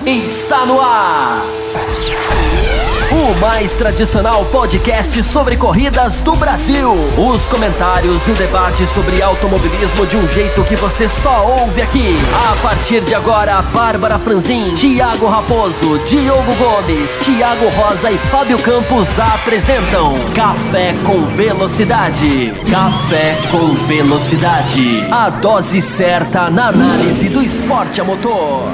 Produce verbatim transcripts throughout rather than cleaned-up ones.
Está no ar! O mais tradicional podcast sobre corridas do Brasil. Os comentários e o debate sobre automobilismo de um jeito que você só ouve aqui. A partir de agora, Bárbara Franzin, Thiago Raposo, Diogo Gomes, Thiago Rosa e Fábio Campos apresentam Café com Velocidade. Café com Velocidade. A dose certa na análise do esporte a motor.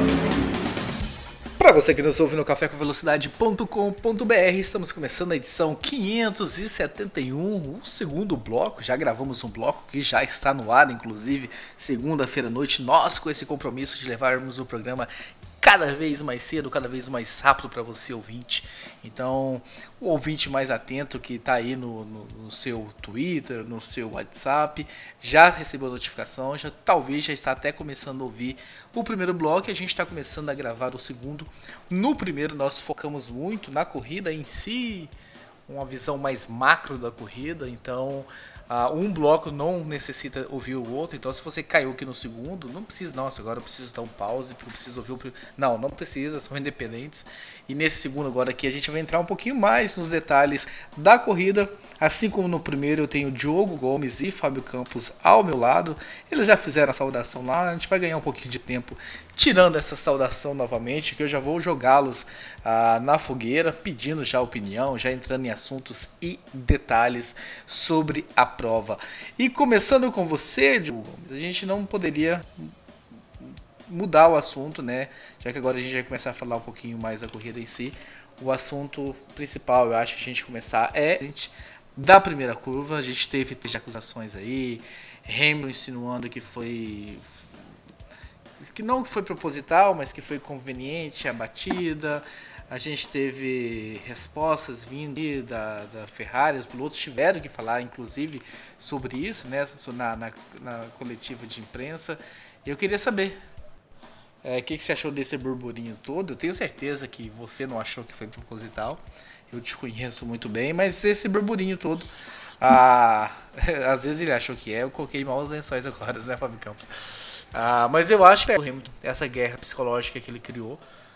Para você que nos ouve no café com velocidade ponto com ponto b r, estamos começando a edição quinhentos e setenta e um, o segundo bloco. Já gravamos um bloco que já está no ar, inclusive segunda-feira à noite, nós com esse compromisso de levarmos o programa cada vez mais cedo, cada vez mais rápido para você, ouvinte. Então, o ouvinte mais atento que está aí no, no, no seu Twitter, no seu WhatsApp, já recebeu a notificação, já, talvez já está até começando a ouvir o primeiro bloco e a gente está começando a gravar o segundo. No primeiro nós focamos muito na corrida em si, uma visão mais macro da corrida, então... Uh, um bloco não necessita ouvir o outro, então se você caiu aqui no segundo, não precisa, nossa, agora eu preciso dar um pause, porque eu preciso ouvir o primeiro. Não, não precisa, são independentes. E nesse segundo agora aqui a gente vai entrar um pouquinho mais nos detalhes da corrida, assim como no primeiro eu tenho Diogo Gomes e Fábio Campos ao meu lado. Eles já fizeram a saudação lá, a gente vai ganhar um pouquinho de tempo tirando essa saudação novamente, que eu já vou jogá-los ah, na fogueira, pedindo já opinião, já entrando em assuntos e detalhes sobre a prova. E começando com você, Diogo Gomes, a gente não poderia mudar o assunto, né? Já que agora a gente vai começar a falar um pouquinho mais da corrida em si. O assunto principal, eu acho que a gente começar é da primeira curva. A gente teve três acusações aí, Hamilton insinuando que foi que não foi proposital, mas que foi conveniente a batida. A gente teve respostas vindo da, da Ferrari, os pilotos tiveram que falar, inclusive, sobre isso, né, na, na, na coletiva de imprensa. Eu queria saber, o é, que, que você achou desse burburinho todo? Eu tenho certeza que você não achou que foi proposital, eu te conheço muito bem, mas esse burburinho todo, ah, às vezes ele achou que é, eu coloquei mal os lençóis agora, né, Fábio Campos? Ah, mas eu acho que é o Hamilton, essa guerra psicológica que ele criou.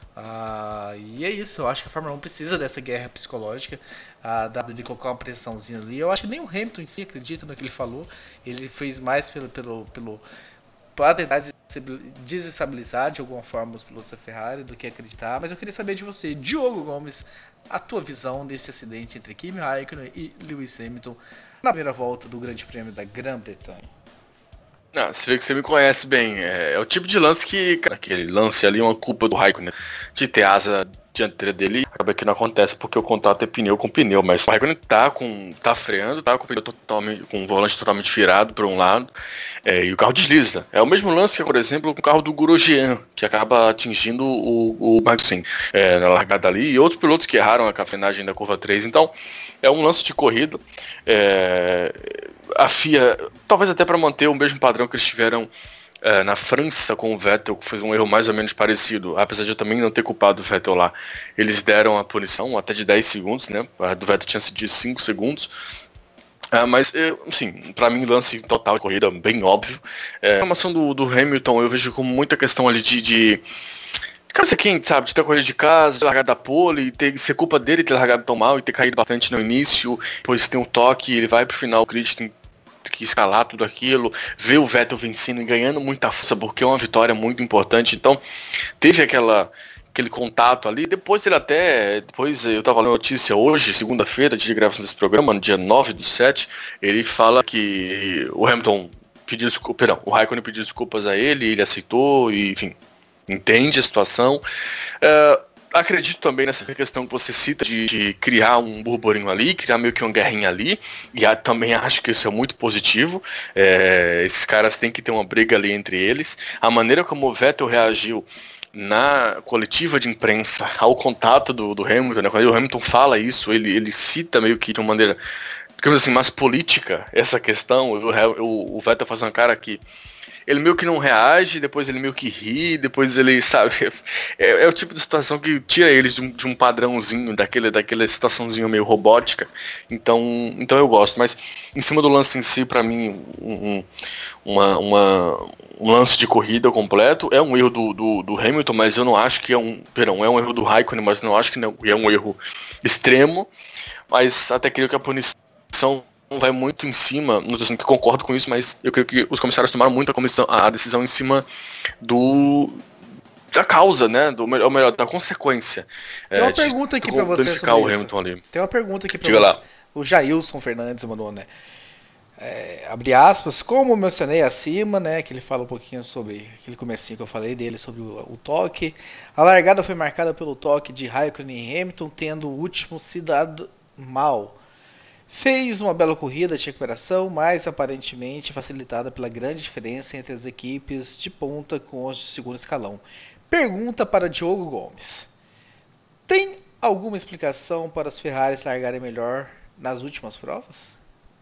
Ah, e é isso, eu acho que a Fórmula um precisa dessa guerra psicológica, a W de colocar uma pressãozinha ali. Eu acho que nem o Hamilton em si acredita no que ele falou, ele fez mais pelo, pelo, pelo, para tentar desestabilizar de alguma forma os pilotos da Ferrari do que acreditar. Mas eu queria saber de você, Diogo Gomes, a tua visão desse acidente entre Kimi Raikkonen e Lewis Hamilton na primeira volta do Grande Prêmio da Grã-Bretanha. Não, você vê que você me conhece bem. É, é o tipo de lance que, cara, aquele lance ali, uma culpa do Raikkonen de ter asa dianteira dele, acaba que não acontece porque o contato é pneu com pneu, mas o Raikkonen tá, com, tá freando, tá com o pneu totalmente, com o volante totalmente virado para um lado, é, e o carro desliza. É o mesmo lance que, por exemplo, com o carro do Grosjean, que acaba atingindo o, o Magnussen é, na largada ali, e outros pilotos que erraram a frenagem da curva três. Então, é um lance de corrida. É, a F I A, talvez até para manter o mesmo padrão que eles tiveram é, na França com o Vettel, que fez um erro mais ou menos parecido, apesar de eu também não ter culpado o Vettel lá, eles deram a punição até de dez segundos, né? A do Vettel tinha sido de cinco segundos. É, mas, assim, para mim, lance total de corrida, bem óbvio. É, a reclamação do, do Hamilton eu vejo como muita questão ali de... de cara, você quente, sabe, de ter corrido de casa, de largar da pole, e ter, ser culpa dele ter largado tão mal e ter caído bastante no início, depois tem um toque, ele vai pro final, o grid tem que escalar tudo aquilo, ver o Vettel vencendo e ganhando muita força, porque é uma vitória muito importante. Então, teve aquela, aquele contato ali, depois ele até, depois eu tava lendo notícia hoje, segunda-feira, de gravação desse programa, no dia nove do sete, ele fala que o Hamilton pediu desculpas, perdão, o Raikkonen pediu desculpas a ele, ele aceitou, e enfim, entende a situação. Uh, acredito também nessa questão que você cita de, de criar um burburinho ali, criar meio que uma guerrinha ali, e a, também acho que isso é muito positivo. É, esses caras têm que ter uma briga ali entre eles. A maneira como o Vettel reagiu na coletiva de imprensa ao contato do, do Hamilton, né? Quando o Hamilton fala isso, ele, ele cita meio que de uma maneira, digamos assim, mais política essa questão. O, o, o Vettel faz uma cara que ele meio que não reage, depois ele meio que ri, depois ele, sabe, é, é o tipo de situação que tira eles de um, de um padrãozinho, daquele, daquela situaçãozinho meio robótica, então, então eu gosto, mas em cima do lance em si, pra mim, um, uma, uma, um lance de corrida completo, é um erro do, do, do Hamilton, mas eu não acho que é um, perdão, é um erro do Raikkonen, mas não acho que não, é um erro extremo, mas até creio que a punição vai muito em cima, não estou dizendo que concordo com isso, mas eu creio que os comissários tomaram muito a, comissão, a decisão em cima do da causa, né, do, ou melhor, da consequência. Tem uma é, pergunta aqui para você sobre o isso. Hamilton ali. Tem uma pergunta aqui para você. Lá. O Jailson Fernandes mandou, né? É, abre aspas, como mencionei acima, né, que ele fala um pouquinho sobre aquele comecinho que eu falei dele, sobre o, o toque. A largada foi marcada pelo toque de Raikkonen e Hamilton, tendo o último se dado mal. Fez uma bela corrida de recuperação, mas aparentemente facilitada pela grande diferença entre as equipes de ponta com os de segundo escalão. Pergunta para Diogo Gomes. Tem alguma explicação para as Ferraris largarem melhor nas últimas provas?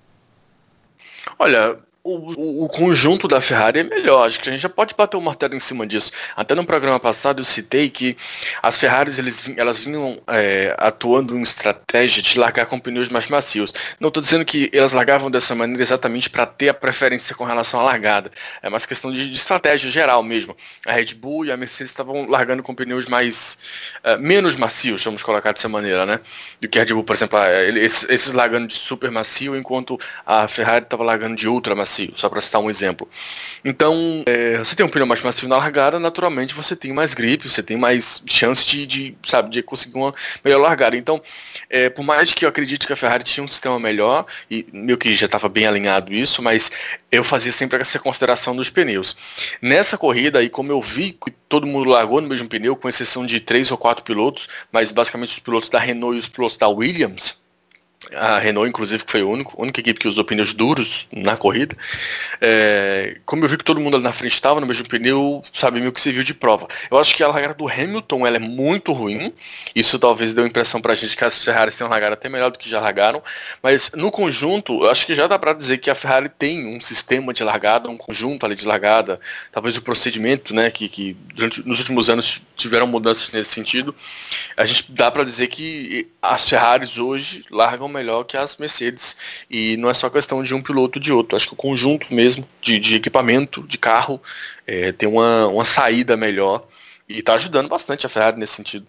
Olha, o, o, o conjunto da Ferrari é melhor, acho que a gente já pode bater o martelo em cima disso. Até no programa passado eu citei que as Ferraris eles, elas vinham é, atuando em estratégia de largar com pneus mais macios. Não estou dizendo que elas largavam dessa maneira exatamente para ter a preferência com relação à largada, é mais questão de, de estratégia geral mesmo. A Red Bull e a Mercedes estavam largando com pneus mais uh, menos macios, vamos colocar dessa maneira, né? Do que a Red Bull, por exemplo, esses, esses largando de super macio, enquanto a Ferrari estava largando de ultra macio. Só para citar um exemplo. Então, é, você tem um pneu mais macio na largada, naturalmente você tem mais grip, você tem mais chance de, de, sabe, de conseguir uma melhor largada. Então, é, por mais que eu acredite que a Ferrari tinha um sistema melhor, e meio que já estava bem alinhado isso, mas eu fazia sempre essa consideração dos pneus. Nessa corrida aí, como eu vi que todo mundo largou no mesmo pneu, com exceção de três ou quatro pilotos, mas basicamente os pilotos da Renault e os pilotos da Williams, a Renault, inclusive, que foi a única, a única equipe que usou pneus duros na corrida. É, como eu vi que todo mundo ali na frente estava no mesmo pneu, sabe, meio que serviu de prova. Eu acho que a largada do Hamilton ela é muito ruim. Isso talvez deu a impressão pra gente que as Ferraris têm uma largada até melhor do que já largaram. Mas no conjunto, eu acho que já dá pra dizer que a Ferrari tem um sistema de largada, um conjunto ali de largada, talvez o procedimento, né, que, que durante, nos últimos anos tiveram mudanças nesse sentido. A gente dá pra dizer que as Ferraris hoje largam melhor que as Mercedes, e não é só questão de um piloto ou de outro, acho que o conjunto mesmo de, de equipamento, de carro, é, tem uma, uma saída melhor, e está ajudando bastante a Ferrari nesse sentido.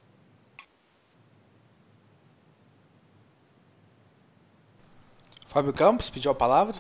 Fábio Campos pediu a palavra?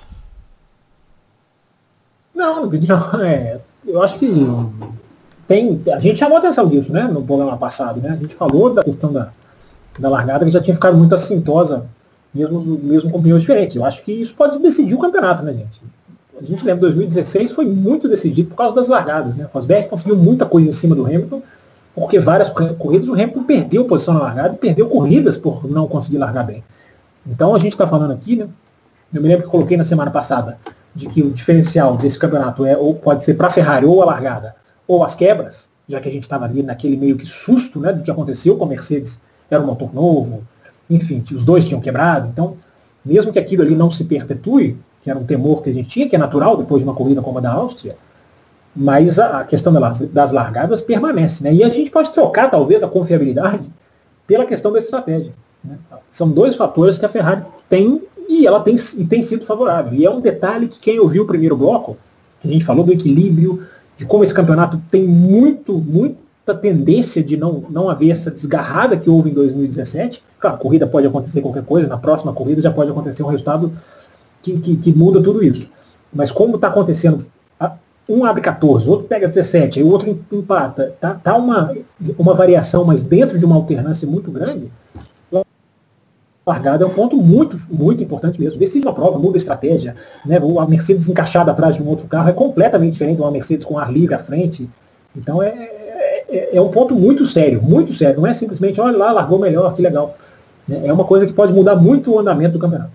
Não, não pedi não. É, eu acho que tem, a gente chamou a atenção disso, né, no programa passado, né, a gente falou da questão da da largada que já tinha ficado muito assintosa, mesmo, mesmo com pneus diferentes. Eu acho que isso pode decidir o campeonato, né, gente? A gente lembra, dois mil e dezesseis foi muito decidido por causa das largadas, né? O Rosberg conseguiu muita coisa em cima do Hamilton, porque várias corridas o Hamilton perdeu posição na largada e perdeu corridas por não conseguir largar bem. Então a gente está falando aqui, né? Eu me lembro que eu coloquei na semana passada de que o diferencial desse campeonato é ou pode ser para a Ferrari ou a largada, ou as quebras, já que a gente estava ali naquele meio que susto, né, do que aconteceu com a Mercedes. Era um motor novo, enfim, os dois tinham quebrado, então, mesmo que aquilo ali não se perpetue, que era um temor que a gente tinha, que é natural depois de uma corrida como a da Áustria, mas a questão das largadas permanece, né? E a gente pode trocar, talvez, a confiabilidade pela questão da estratégia, né? São dois fatores que a Ferrari tem, e ela tem, e tem sido favorável. E é um detalhe que quem ouviu o primeiro bloco, que a gente falou do equilíbrio, de como esse campeonato tem muito, muito tendência de não, não haver essa desgarrada que houve em dois mil e dezessete. Claro, a corrida pode acontecer qualquer coisa, na próxima corrida já pode acontecer um resultado que, que, que muda tudo isso. Mas como está acontecendo, um abre quatorze, outro pega dezessete, aí o outro empata, tá, tá uma, uma variação, mas dentro de uma alternância muito grande, a largada é um ponto muito, muito importante mesmo. Decide uma prova, muda a estratégia, né? A Mercedes encaixada atrás de um outro carro é completamente diferente de uma Mercedes com ar livre à frente. Então é é um ponto muito sério, muito sério. Não é simplesmente, olha lá, largou melhor, que legal. É uma coisa que pode mudar muito o andamento do campeonato.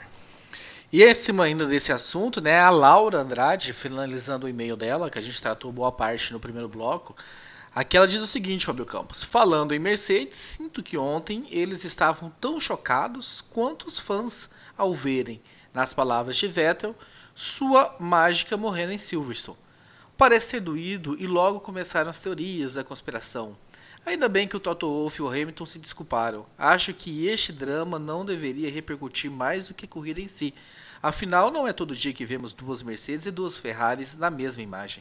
E acima ainda desse assunto, né, a Laura Andrade, finalizando o e-mail dela, que a gente tratou boa parte no primeiro bloco, aqui ela diz o seguinte, Fábio Campos: falando em Mercedes, sinto que ontem eles estavam tão chocados quanto os fãs ao verem, nas palavras de Vettel, sua mágica morrendo em Silverstone. Parece ter doído e logo começaram as teorias da conspiração. Ainda bem que o Toto Wolff e o Hamilton se desculparam. Acho que este drama não deveria repercutir mais do que a corrida em si. Afinal, não é todo dia que vemos duas Mercedes e duas Ferraris na mesma imagem.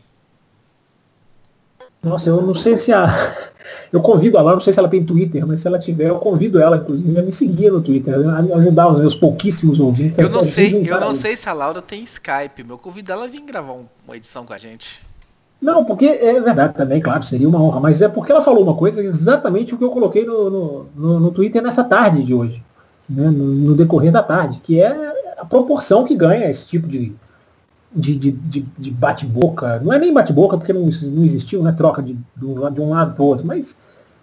Nossa, eu não sei se a... Eu convido ela, não sei se ela tem Twitter, mas se ela tiver, eu convido ela, inclusive, a me seguir no Twitter, a ajudar os meus pouquíssimos ouvintes. Eu não sei, eu não sei se a Laura tem Skype, meu. Eu convido ela a vir gravar um, uma edição com a gente. Não, porque é verdade também, claro, seria uma honra, mas é porque ela falou uma coisa, exatamente o que eu coloquei no, no, no, no Twitter nessa tarde de hoje, né, no, no decorrer da tarde, que é a proporção que ganha esse tipo de, de, de, de, de bate-boca. Não é nem bate-boca, porque não, não existiu, né, troca de, de um lado para o outro, mas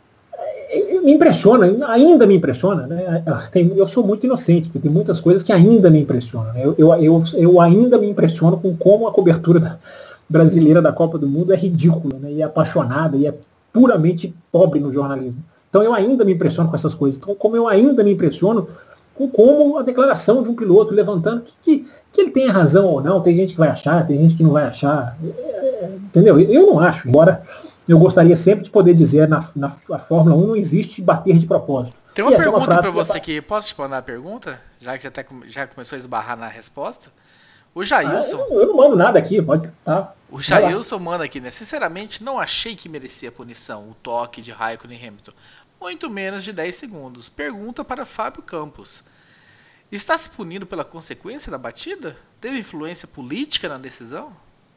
é, me impressiona, ainda me impressiona, né? Tem, eu sou muito inocente, porque tem muitas coisas que ainda me impressionam. Né? Eu, eu, eu, eu ainda me impressiono com como a cobertura da brasileira da Copa do Mundo é ridícula, né? E é apaixonada, e é puramente pobre no jornalismo. Então eu ainda me impressiono com essas coisas. Então, como eu ainda me impressiono com como a declaração de um piloto levantando que, que, que ele tenha razão ou não, tem gente que vai achar, tem gente que não vai achar. É, entendeu? Eu não acho, embora eu gostaria sempre de poder dizer na, na a Fórmula um não existe bater de propósito. Tem uma pergunta é uma para você aqui. Posso te mandar a pergunta? Já que você até já começou a esbarrar na resposta. O Jailson... Ah, eu, eu não mando nada aqui, pode... Tá. O Jailson manda aqui, né? Sinceramente, não achei que merecia punição o toque de Raikkonen e Hamilton. Muito menos de dez segundos. Pergunta para Fábio Campos. Está se punindo pela consequência da batida? Teve influência política na decisão?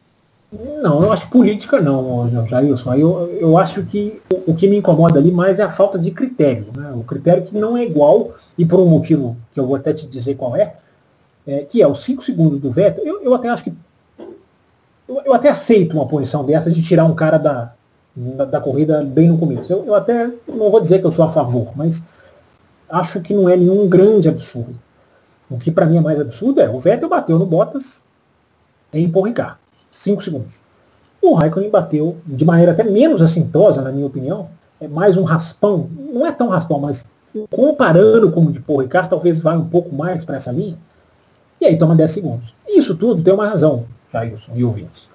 Não, eu acho política não, Jailson. Eu, eu acho que o, o que me incomoda ali mais é a falta de critério. Né? O critério que não é igual, e por um motivo que eu vou até te dizer qual é, É, que é os cinco segundos do Vettel. Eu, eu até acho que eu, eu até aceito uma punição dessa de tirar um cara da, da, da corrida bem no começo. Eu, eu até não vou dizer que eu sou a favor, mas acho que não é nenhum grande absurdo. O que para mim é mais absurdo é o Vettel bateu no Bottas em Paul Ricard, cinco segundos. O Raikkonen bateu de maneira até menos assintosa, na minha opinião, é mais um raspão, não é tão raspão, mas comparando com o de Paul Ricard, talvez vá um pouco mais para essa linha. E aí toma dez segundos. Isso tudo tem uma razão, Jailson e ouvintes.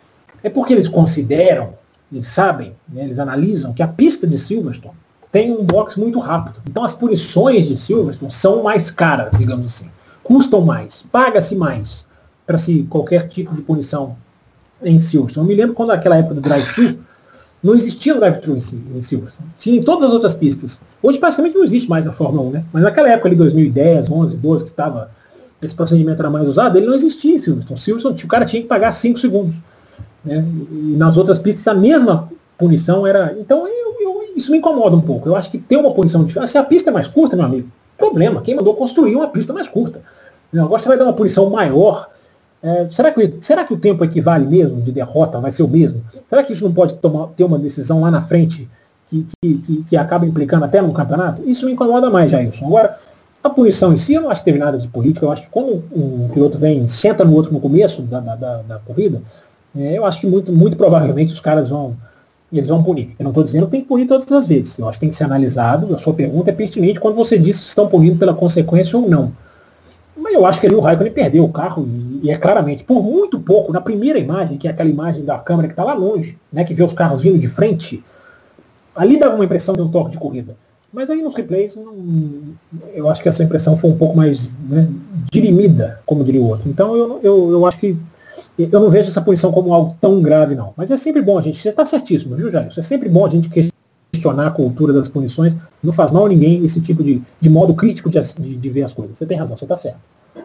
É porque eles consideram, eles sabem, né, eles analisam que a pista de Silverstone tem um box muito rápido. Então as punições de Silverstone são mais caras, digamos assim. Custam mais, paga-se mais para se qualquer tipo de punição em Silverstone. Eu me lembro quando naquela época do drive-thru, não existia drive-thru em, em Silverstone. Tinha em todas as outras pistas. Hoje praticamente não existe mais a Fórmula um, né? Mas naquela época ali, dois mil e dez, onze, doze, que estava... esse procedimento era mais usado, ele não existia em Silverstone. Silverstone, o cara tinha que pagar cinco segundos. Né? E nas outras pistas a mesma punição era... Então eu, eu, isso me incomoda um pouco. Eu acho que tem uma punição diferente. Se a pista é mais curta, meu amigo, problema. Quem mandou construir uma pista mais curta? Agora você vai dar uma punição maior. É, será, que, será que o tempo equivale mesmo de derrota? Vai ser o mesmo? Será que isso não pode tomar, ter uma decisão lá na frente que, que, que, que acaba implicando até no campeonato? Isso me incomoda mais, Jailson. Agora, a punição em si, eu não acho que teve nada de política. Eu acho que quando um piloto vem, senta no outro no começo da, da, da, da corrida, é, eu acho que muito, muito provavelmente os caras vão, eles vão punir. Eu não estou dizendo que tem que punir todas as vezes. Eu acho que tem que ser analisado. A sua pergunta é pertinente quando você diz se estão punindo pela consequência ou não. Mas eu acho que ali o Raikkonen perdeu o carro e, e é claramente, por muito pouco, na primeira imagem, que é aquela imagem da câmera que está lá longe, né, que vê os carros vindo de frente, ali dava uma impressão de um toque de corrida. Mas aí nos replays, não, eu acho que essa impressão foi um pouco mais, né, dirimida, como diria o outro. Então eu, eu, eu acho que eu não vejo essa punição como algo tão grave, não. Mas é sempre bom a gente, você está certíssimo, viu, Jair? É sempre bom a gente questionar a cultura das punições. Não faz mal a ninguém esse tipo de, de modo crítico de, de, de ver as coisas. Você tem razão, você está certo.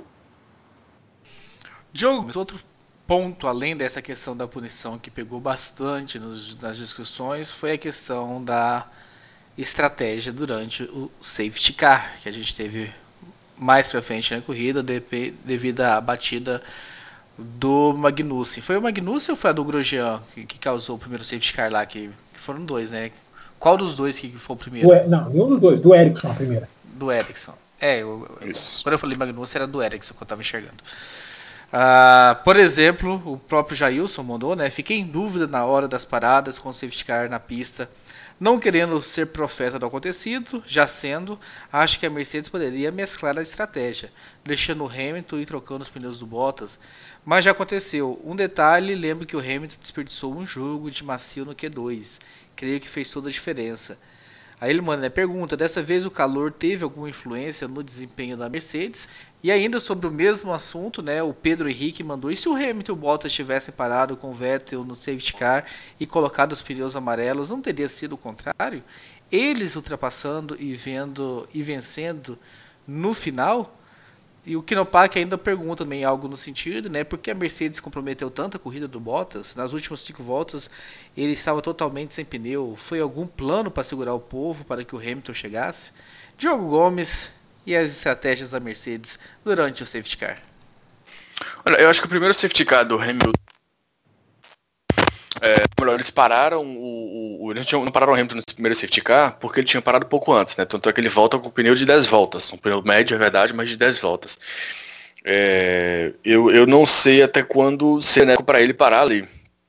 Diogo, outro ponto, além dessa questão da punição que pegou bastante nos, nas discussões, foi a questão da estratégia durante o safety car, que a gente teve mais pra frente na corrida, de, devido à batida do Magnussen. Foi o Magnussen ou foi a do Grosjean que, que causou o primeiro safety car lá? Que, que foram dois, né? Qual dos dois que foi o primeiro? Do, não, nenhum dos dois. Do Ericsson a primeira. Do Ericsson. É, eu, eu, quando eu falei Magnussen era do Ericsson que eu tava enxergando. Ah, por exemplo, o próprio Jailson mandou, né? Fiquei em dúvida na hora das paradas com o safety car na pista. Não querendo ser profeta do acontecido, já sendo, acho que a Mercedes poderia mesclar a estratégia, deixando o Hamilton e trocando os pneus do Bottas. Mas já aconteceu. Um detalhe, lembro que o Hamilton desperdiçou um jogo de macio no Q dois. Creio que fez toda a diferença. Aí ele manda, né, pergunta, dessa vez o calor teve alguma influência no desempenho da Mercedes? E ainda sobre o mesmo assunto, né, o Pedro Henrique mandou, e se o Hamilton e o Bottas tivessem parado com o Vettel no safety car e colocado os pneus amarelos, não teria sido o contrário? Eles ultrapassando e, vendo, e vencendo no final? E o Kinopak ainda pergunta também algo no sentido, né? Por que a Mercedes comprometeu tanto a corrida do Bottas? Nas últimas cinco voltas ele estava totalmente sem pneu. Foi algum plano para segurar o povo para que o Hamilton chegasse? Diogo Gomes e as estratégias da Mercedes durante o safety car. Olha, eu acho que o primeiro safety car do Hamilton, é, melhor, eles pararam o, o, eles não pararam o Hamilton no primeiro safety car porque ele tinha parado pouco antes, né? Tanto é que ele volta com o pneu de dez voltas, um pneu médio, é verdade, mas de dez voltas. É, eu, eu não sei até quando seria para ele parar ali.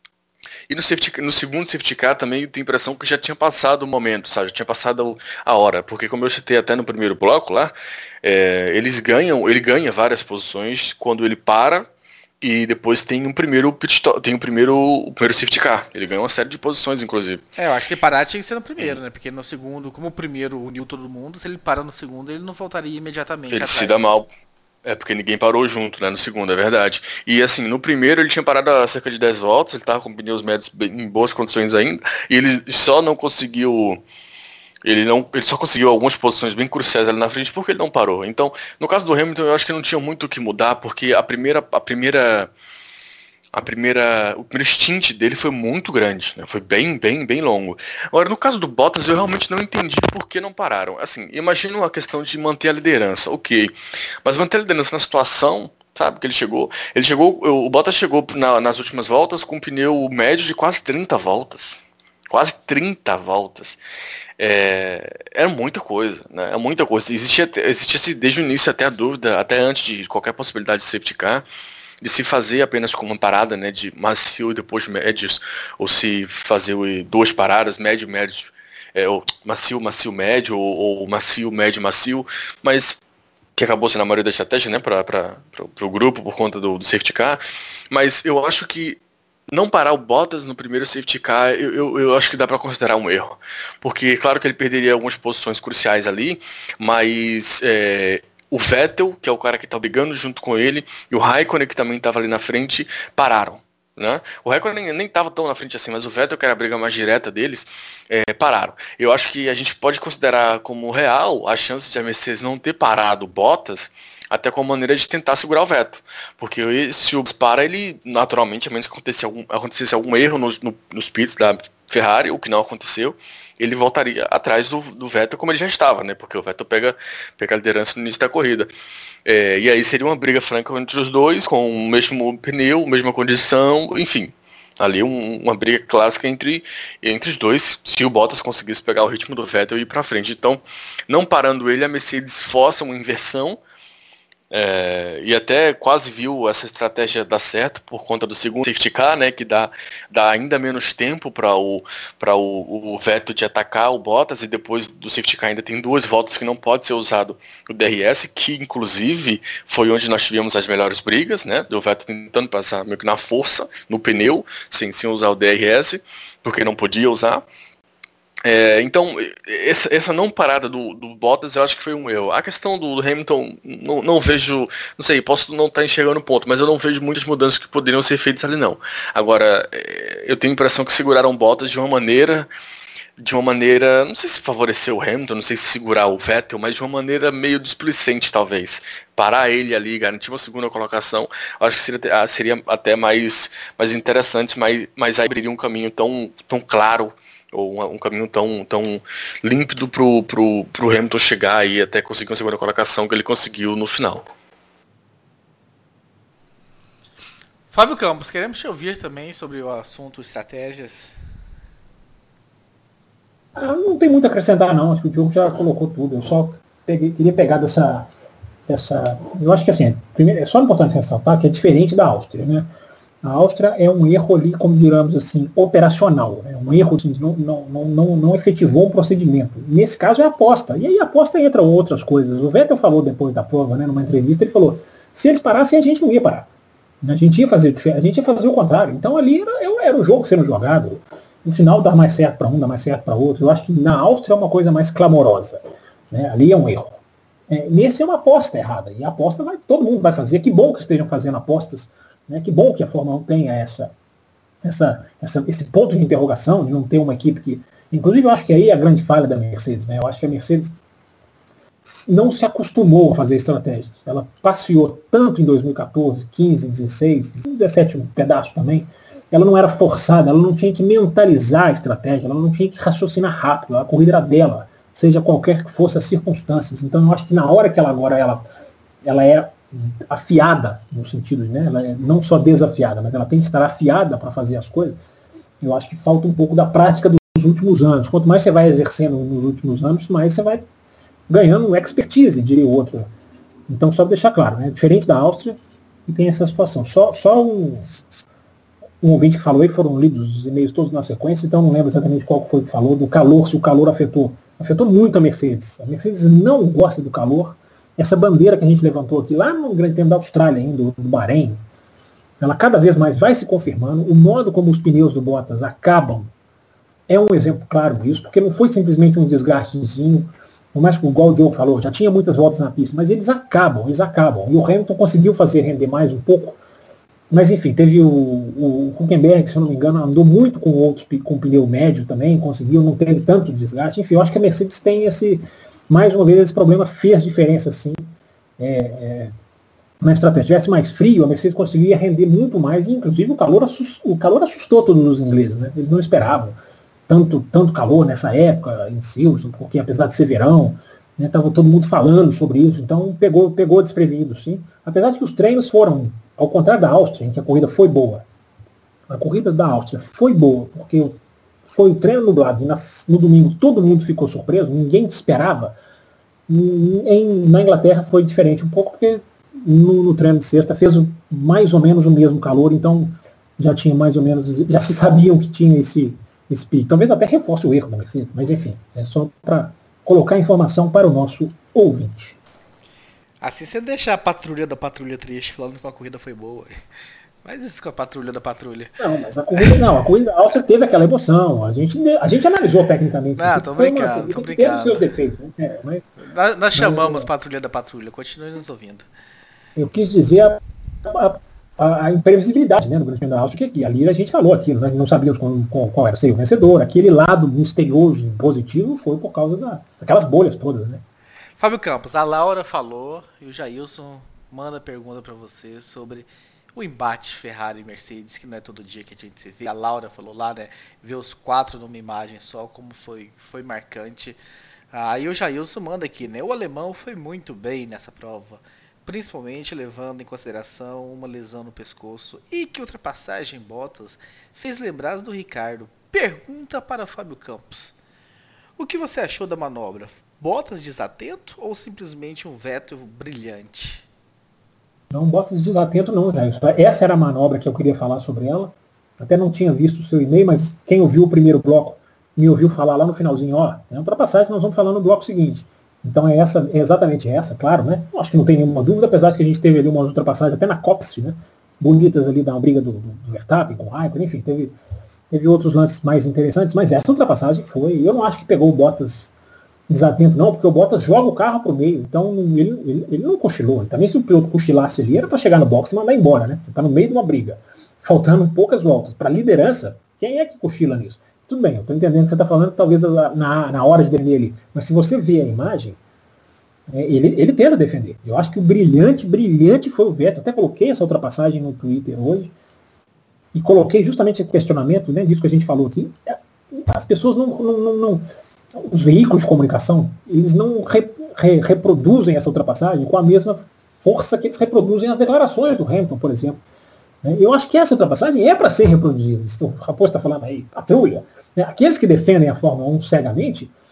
E no, safety, no segundo safety car também eu tenho a impressão que já tinha passado o momento, sabe? Já tinha passado a hora, porque como eu citei até no primeiro bloco lá, é, eles ganham, ele ganha várias posições quando ele para. E depois tem um primeiro pit stop, tem um primeiro, o primeiro safety car. Ele ganhou uma série de posições, inclusive. É, eu acho que parar tinha que ser no primeiro, né? Porque no segundo, como o primeiro uniu todo mundo, se ele parar no segundo, ele não voltaria imediatamente ele atrás. Se dá mal. É, porque ninguém parou junto, né? No segundo, é verdade. E assim, no primeiro ele tinha parado a cerca de dez voltas, ele tava com pneus médios bem, em boas condições ainda, e ele só não conseguiu... Ele, não, ele só conseguiu algumas posições bem cruciais ali na frente porque ele não parou. Então, no caso do Hamilton, eu acho que não tinha muito o que mudar, porque a primeira, a primeira, a primeira, o primeiro stint dele foi muito grande, né? Foi bem, bem, bem longo. Agora, no caso do Bottas, eu realmente não entendi por que não pararam. Assim, imagina uma questão de manter a liderança, ok. Mas manter a liderança na situação, sabe, que ele chegou, ele chegou, o Bottas chegou na, nas últimas voltas com um pneu médio de quase trinta voltas. Quase trinta voltas. É, era muita coisa, né? É muita coisa. Existia, existia desde o início até a dúvida, até antes de qualquer possibilidade de safety car, de se fazer apenas com uma parada, né, de macio e depois médios, ou se fazer duas paradas, médio, médio, é, ou macio, macio, médio, ou, ou macio, médio, macio, mas que acabou sendo a maioria da estratégia, né, para o grupo por conta do, do safety car. Mas eu acho que não parar o Bottas no primeiro safety car, eu, eu, eu acho que dá para considerar um erro. Porque, claro que ele perderia algumas posições cruciais ali, mas é, o Vettel, que é o cara que tá brigando junto com ele, e o Raikkonen, que também estava ali na frente, pararam. Né? O Raikkonen nem estava tão na frente assim, mas o Vettel, que era a briga mais direta deles, é, pararam. Eu acho que a gente pode considerar como real a chance de a Mercedes não ter parado o Bottas, até com a maneira de tentar segurar o Vettel. Porque se o para, ele naturalmente, a menos que acontecesse algum, acontecesse algum erro nos, no, nos pits da Ferrari, o que não aconteceu, ele voltaria atrás do, do Vettel como ele já estava, né? Porque o Vettel pega, pega a liderança no início da corrida. É, e aí seria uma briga franca entre os dois, com o mesmo pneu, mesma condição, enfim. Ali um, uma briga clássica entre, entre os dois, se o Bottas conseguisse pegar o ritmo do Vettel e ir para frente. Então, não parando ele, a Mercedes força uma inversão, É, e até quase viu essa estratégia dar certo por conta do segundo safety car, né, que dá, dá ainda menos tempo para o, para o, o Vettel de atacar o Bottas, e depois do safety car ainda tem duas voltas que não pode ser usado o D R S, que inclusive foi onde nós tivemos as melhores brigas, né, do Vettel tentando passar meio que na força, no pneu, sem, sem usar o D R S, porque não podia usar. É, então, essa, essa não parada do, do Bottas eu acho que foi um erro. A questão do Hamilton, não, não vejo, não sei, posso não estar enxergando o ponto, mas eu não vejo muitas mudanças que poderiam ser feitas ali não. Agora, eu tenho a impressão que seguraram o Bottas de uma maneira, de uma maneira, não sei se favoreceu o Hamilton, não sei se segurar o Vettel, mas de uma maneira meio displicente talvez. Parar ele ali, garantir uma segunda colocação, eu acho que seria, seria até mais, mais interessante, mas, mas aí abriria um caminho tão, tão claro, ou um, um caminho tão, tão límpido pro, pro, pro Hamilton chegar aí até conseguir uma segunda colocação que ele conseguiu no final. Fábio Campos, queremos te ouvir também sobre o assunto estratégias. Ah, não tem muito a acrescentar não, acho que o Diogo já colocou tudo. Eu só peguei, queria pegar dessa, essa... Eu acho que assim, primeiro, é só importante ressaltar que é diferente da Áustria, né? A Áustria é um erro ali, como digamos assim, operacional. É um erro assim, não, não, não, não efetivou um procedimento. Nesse caso é aposta. E aí a aposta entra outras coisas. O Vettel falou depois da prova, né, numa entrevista, ele falou, se eles parassem, a gente não ia parar. A gente ia fazer, a gente ia fazer o contrário. Então ali era, era o jogo sendo jogado. No final dá mais certo para um, dá mais certo para outro. Eu acho que na Áustria é uma coisa mais clamorosa. Né? Ali é um erro. É, nesse é uma aposta errada. E a aposta vai, todo mundo vai fazer. Que bom que estejam fazendo apostas. Né? Que bom que a Fórmula um tenha essa, essa, essa, esse ponto de interrogação, de não ter uma equipe que... Inclusive, eu acho que aí é a grande falha da Mercedes. Né? Eu acho que a Mercedes não se acostumou a fazer estratégias. Ela passeou tanto em dois mil e quatorze, quinze, dezesseis, dezessete um pedaço também. Ela não era forçada, ela não tinha que mentalizar a estratégia, ela não tinha que raciocinar rápido. A corrida era dela, seja qualquer que fosse as circunstâncias. Então, eu acho que na hora que ela agora ela, ela é afiada, no sentido, né? Ela é não só desafiada, mas ela tem que estar afiada para fazer as coisas. Eu acho que falta um pouco da prática dos últimos anos. Quanto mais você vai exercendo nos últimos anos, mais você vai ganhando expertise, diria o outro. Então, só para deixar claro, né? Diferente da Áustria, e tem essa situação. Só, só um, um ouvinte que falou aí, que foram lidos os e-mails todos na sequência, então não lembro exatamente qual foi que falou, do calor, se o calor afetou. Afetou muito a Mercedes. A Mercedes não gosta do calor. Essa bandeira que a gente levantou aqui, lá no Grande Prêmio da Austrália, ainda, do Bahrein, ela cada vez mais vai se confirmando. O modo como os pneus do Bottas acabam é um exemplo claro disso, porque não foi simplesmente um desgastezinho, por mais que, igual o Diogo falou, já tinha muitas voltas na pista, mas eles acabam, eles acabam. E o Hamilton conseguiu fazer render mais um pouco, mas enfim, teve o, o Hülkenberg, se eu não me engano, andou muito com outros com pneu médio também, conseguiu, não teve tanto desgaste. Enfim, eu acho que a Mercedes tem esse... Mais uma vez, esse problema fez diferença, sim, é, é, na estratégia. Se tivesse mais frio, a Mercedes conseguiria render muito mais, e inclusive o calor, assustou, o calor assustou todos os ingleses, né? Eles não esperavam tanto, tanto calor nessa época, em Silverstone, porque apesar de ser verão, estava né, todo mundo falando sobre isso, então pegou, pegou desprevenido, sim. Apesar de que os treinos foram, ao contrário da Áustria, em que a corrida foi boa. A corrida da Áustria foi boa, porque foi o treino nublado, e na, no domingo todo mundo ficou surpreso, ninguém esperava. Em, na Inglaterra foi diferente um pouco, porque no, no treino de sexta fez mais ou menos o mesmo calor, então já tinha mais ou menos, já se sabiam que tinha esse, esse pico. Talvez até reforce o erro da Mercedes, mas enfim, é só para colocar informação para o nosso ouvinte. Assim você deixa a patrulha da patrulha triste falando que a corrida foi boa. Mas isso com a patrulha da patrulha. Não, mas a corrida não, a corrida da Áustria teve aquela emoção. A gente, a gente analisou tecnicamente. Ah, tô brincando, tô brincando. Seus defeitos, né? é, mas, nós, nós chamamos mas, patrulha da patrulha, continue nos ouvindo. Eu quis dizer a, a, a, a imprevisibilidade, né, do Grande Prêmio da Áustria, que ali a gente falou aquilo, né? Não sabíamos qual, qual, qual era o vencedor. Aquele lado misterioso e positivo foi por causa da, daquelas bolhas todas, né? Fábio Campos, a Laura falou e o Jailson manda pergunta para você sobre o embate Ferrari e Mercedes, que não é todo dia que a gente se vê. A Laura falou lá, né, ver os quatro numa imagem só, como foi, foi marcante. Aí ah, o Jailson manda aqui, né, o alemão foi muito bem nessa prova, principalmente levando em consideração uma lesão no pescoço e que ultrapassagem em Bottas fez lembrar as do Ricardo. Pergunta para Fábio Campos, o que você achou da manobra? Bottas desatento ou simplesmente um Vettel brilhante? Não, Bottas desatento não, já. Essa era a manobra que eu queria falar sobre ela. Até não tinha visto o seu e-mail, mas quem ouviu o primeiro bloco me ouviu falar lá no finalzinho, ó, é ultrapassagem, nós vamos falar no bloco seguinte. Então é, essa, é exatamente essa, claro, né? Acho que não tem nenhuma dúvida, apesar de que a gente teve ali umas ultrapassagens até na Copse, né? Bonitas ali da briga do, do Verstappen com o Raikkonen, enfim, teve, teve outros lances mais interessantes, mas essa ultrapassagem foi, eu não acho que pegou o Bottas desatento não, porque o Bottas joga o carro pro meio, então ele, ele, ele não cochilou. Também se o piloto cochilasse ali, era para chegar no box e mandar embora, né? Ele tá no meio de uma briga, faltando poucas voltas. Para liderança, quem é que cochila nisso? Tudo bem, eu tô entendendo que você tá falando talvez na, na hora de defender ele, mas se você vê a imagem, é, ele, ele tenta defender. Eu acho que o brilhante, brilhante foi o Vettel. Até coloquei essa ultrapassagem no Twitter hoje, e coloquei justamente esse questionamento, né, disso que a gente falou aqui. As pessoas não, não, não, não os veículos de comunicação, eles não re, re, reproduzem essa ultrapassagem com a mesma força que eles reproduzem as declarações do Hamilton, por exemplo. Eu acho que essa ultrapassagem é para ser reproduzida. O Raposo está falando aí, patrulha. Aqueles que defendem a Fórmula um cegamente,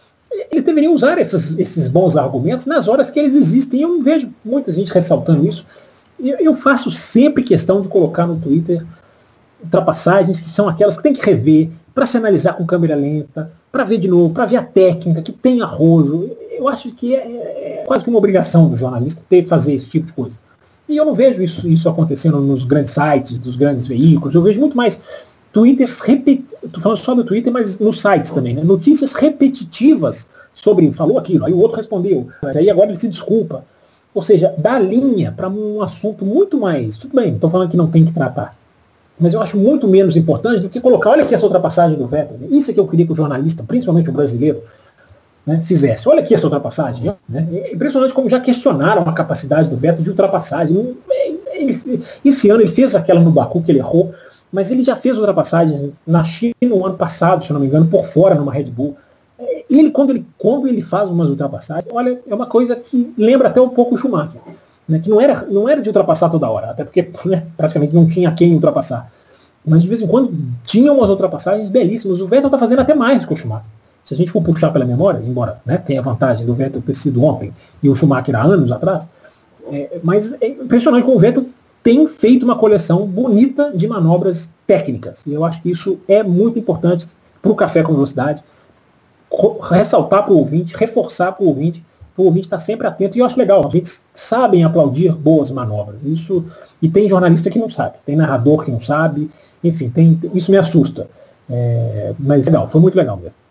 eles deveriam usar esses, esses bons argumentos nas horas que eles existem. Eu não vejo muita gente ressaltando isso. Eu, eu faço sempre questão de colocar no Twitter ultrapassagens que são aquelas que tem que rever para se analisar com câmera lenta, para ver de novo, para ver a técnica, que tem arrojo. Eu acho que é, é quase que uma obrigação do jornalista ter fazer esse tipo de coisa. E eu não vejo isso, isso acontecendo nos grandes sites, dos grandes veículos. Eu vejo muito mais twitters repetitivos. Estou falando só do Twitter, mas nos sites também, né? Notícias repetitivas sobre falou aquilo, aí o outro respondeu, mas aí agora ele se desculpa. Ou seja, dá linha para um assunto muito mais. Tudo bem, não estou falando que não tem que tratar. Mas eu acho muito menos importante do que colocar, olha aqui essa ultrapassagem do Vettel. Isso é que eu queria que o jornalista, principalmente o brasileiro, né, fizesse. Olha aqui essa ultrapassagem. Né? É impressionante como já questionaram a capacidade do Vettel de ultrapassagem. Ele, esse ano ele fez aquela no Baku que ele errou, mas ele já fez ultrapassagens na China no ano passado, se não me engano, por fora numa Red Bull. Ele quando, ele, quando ele faz umas ultrapassagens, olha, é uma coisa que lembra até um pouco o Schumacher. Né, que não era, não era de ultrapassar toda hora, até porque né, praticamente não tinha quem ultrapassar. Mas de vez em quando tinha umas ultrapassagens belíssimas. O Vettel está fazendo até mais que o Schumacher. Se a gente for puxar pela memória, embora né, tenha a vantagem do Vettel ter sido ontem e o Schumacher há anos atrás, é, mas é impressionante como o Vettel tem feito uma coleção bonita de manobras técnicas. E eu acho que isso é muito importante para o Café com Velocidade, ressaltar para o ouvinte, reforçar para o ouvinte, o ouvinte está sempre atento, e eu acho legal, a gente sabem aplaudir boas manobras, isso, e tem jornalista que não sabe, tem narrador que não sabe, enfim, tem, isso me assusta, é, mas legal, foi muito legal mesmo.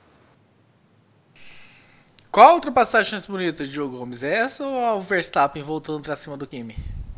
Qual a ultrapassagem mais bonita de Diogo Gomes? É essa ou o Verstappen voltando para cima do Kimi?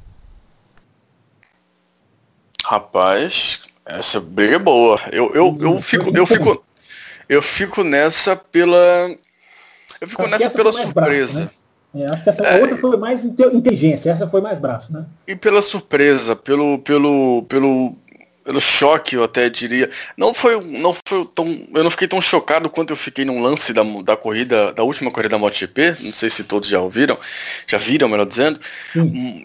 Rapaz, essa briga é boa, eu, eu, eu, fico, eu, fico, eu fico nessa pela... Eu fico acho nessa pela surpresa. Braço, né? é, acho que essa é, outra foi mais inteligência, essa foi mais braço, né? E pela surpresa, pelo, pelo, pelo, pelo choque, eu até diria. Não foi, não foi tão. Eu não fiquei tão chocado quanto eu fiquei num lance da, da corrida, da última corrida da MotoGP. Não sei se todos já ouviram, já viram, melhor dizendo. Sim.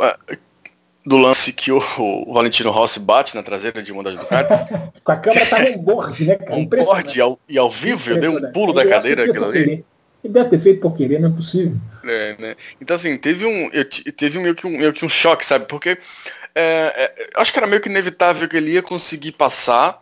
Do lance que o, o Valentino Rossi bate na traseira de uma das Ducatis. Com a câmera tava um borde, né, cara? Um borde ao, e ao vivo, eu dei um pulo da cadeira aquilo ali. Ele deve ter feito por querer, não é possível. É, né? Então assim, teve um. Eu, teve meio que um, meio que um choque, sabe? Porque é, é, acho que era meio que inevitável que ele ia conseguir passar.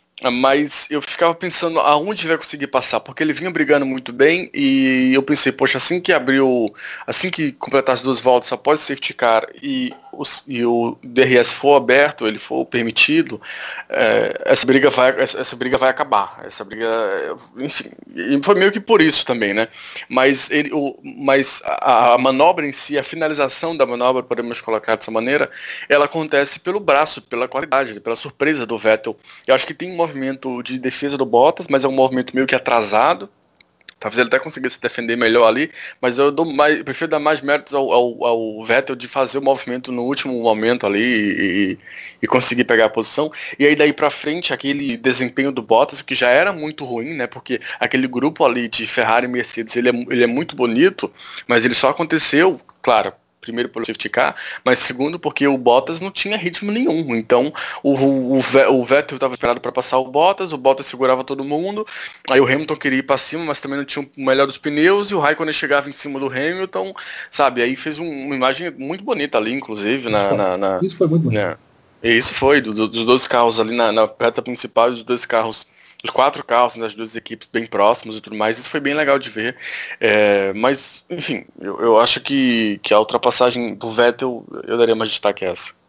Mas eu ficava pensando aonde vai conseguir passar, porque ele vinha brigando muito bem e eu pensei, poxa, assim que abriu, assim que completar as duas voltas após o safety car e, os, e o D R S for aberto, ele for permitido, é, essa briga vai, essa, essa briga vai acabar, essa briga, enfim, e foi meio que por isso também, né? Mas, ele, o, mas a, a manobra em si, a finalização da manobra, podemos colocar dessa maneira, ela acontece pelo braço, pela qualidade, pela surpresa do Vettel. Eu acho que tem um movimento de defesa do Bottas, mas é um movimento meio que atrasado. Talvez ele até conseguisse se defender melhor ali, mas eu dou mais, prefiro dar mais méritos ao, ao, ao Vettel de fazer o movimento no último momento ali e, e conseguir pegar a posição. E aí daí pra frente, aquele desempenho do Bottas, que já era muito ruim, né? Porque aquele grupo ali de Ferrari e Mercedes, ele é, ele é muito bonito, mas ele só aconteceu, claro, primeiro pelo safety car, mas segundo porque o Bottas não tinha ritmo nenhum. Então o, o, o Vettel estava esperado para passar o Bottas, o Bottas segurava todo mundo, aí o Hamilton queria ir para cima, mas também não tinha o melhor dos pneus, e o Raikkonen chegava em cima do Hamilton, sabe? Aí fez um, uma imagem muito bonita ali, inclusive. Na, na, na, isso foi muito bonito. Né? E isso foi, do, dos dois carros ali na, na reta principal, os dois carros, os quatro carros das duas equipes bem próximos e tudo mais, isso foi bem legal de ver. É, mas, enfim, eu, eu acho que, que a ultrapassagem do Vettel, eu daria mais destaque a essa.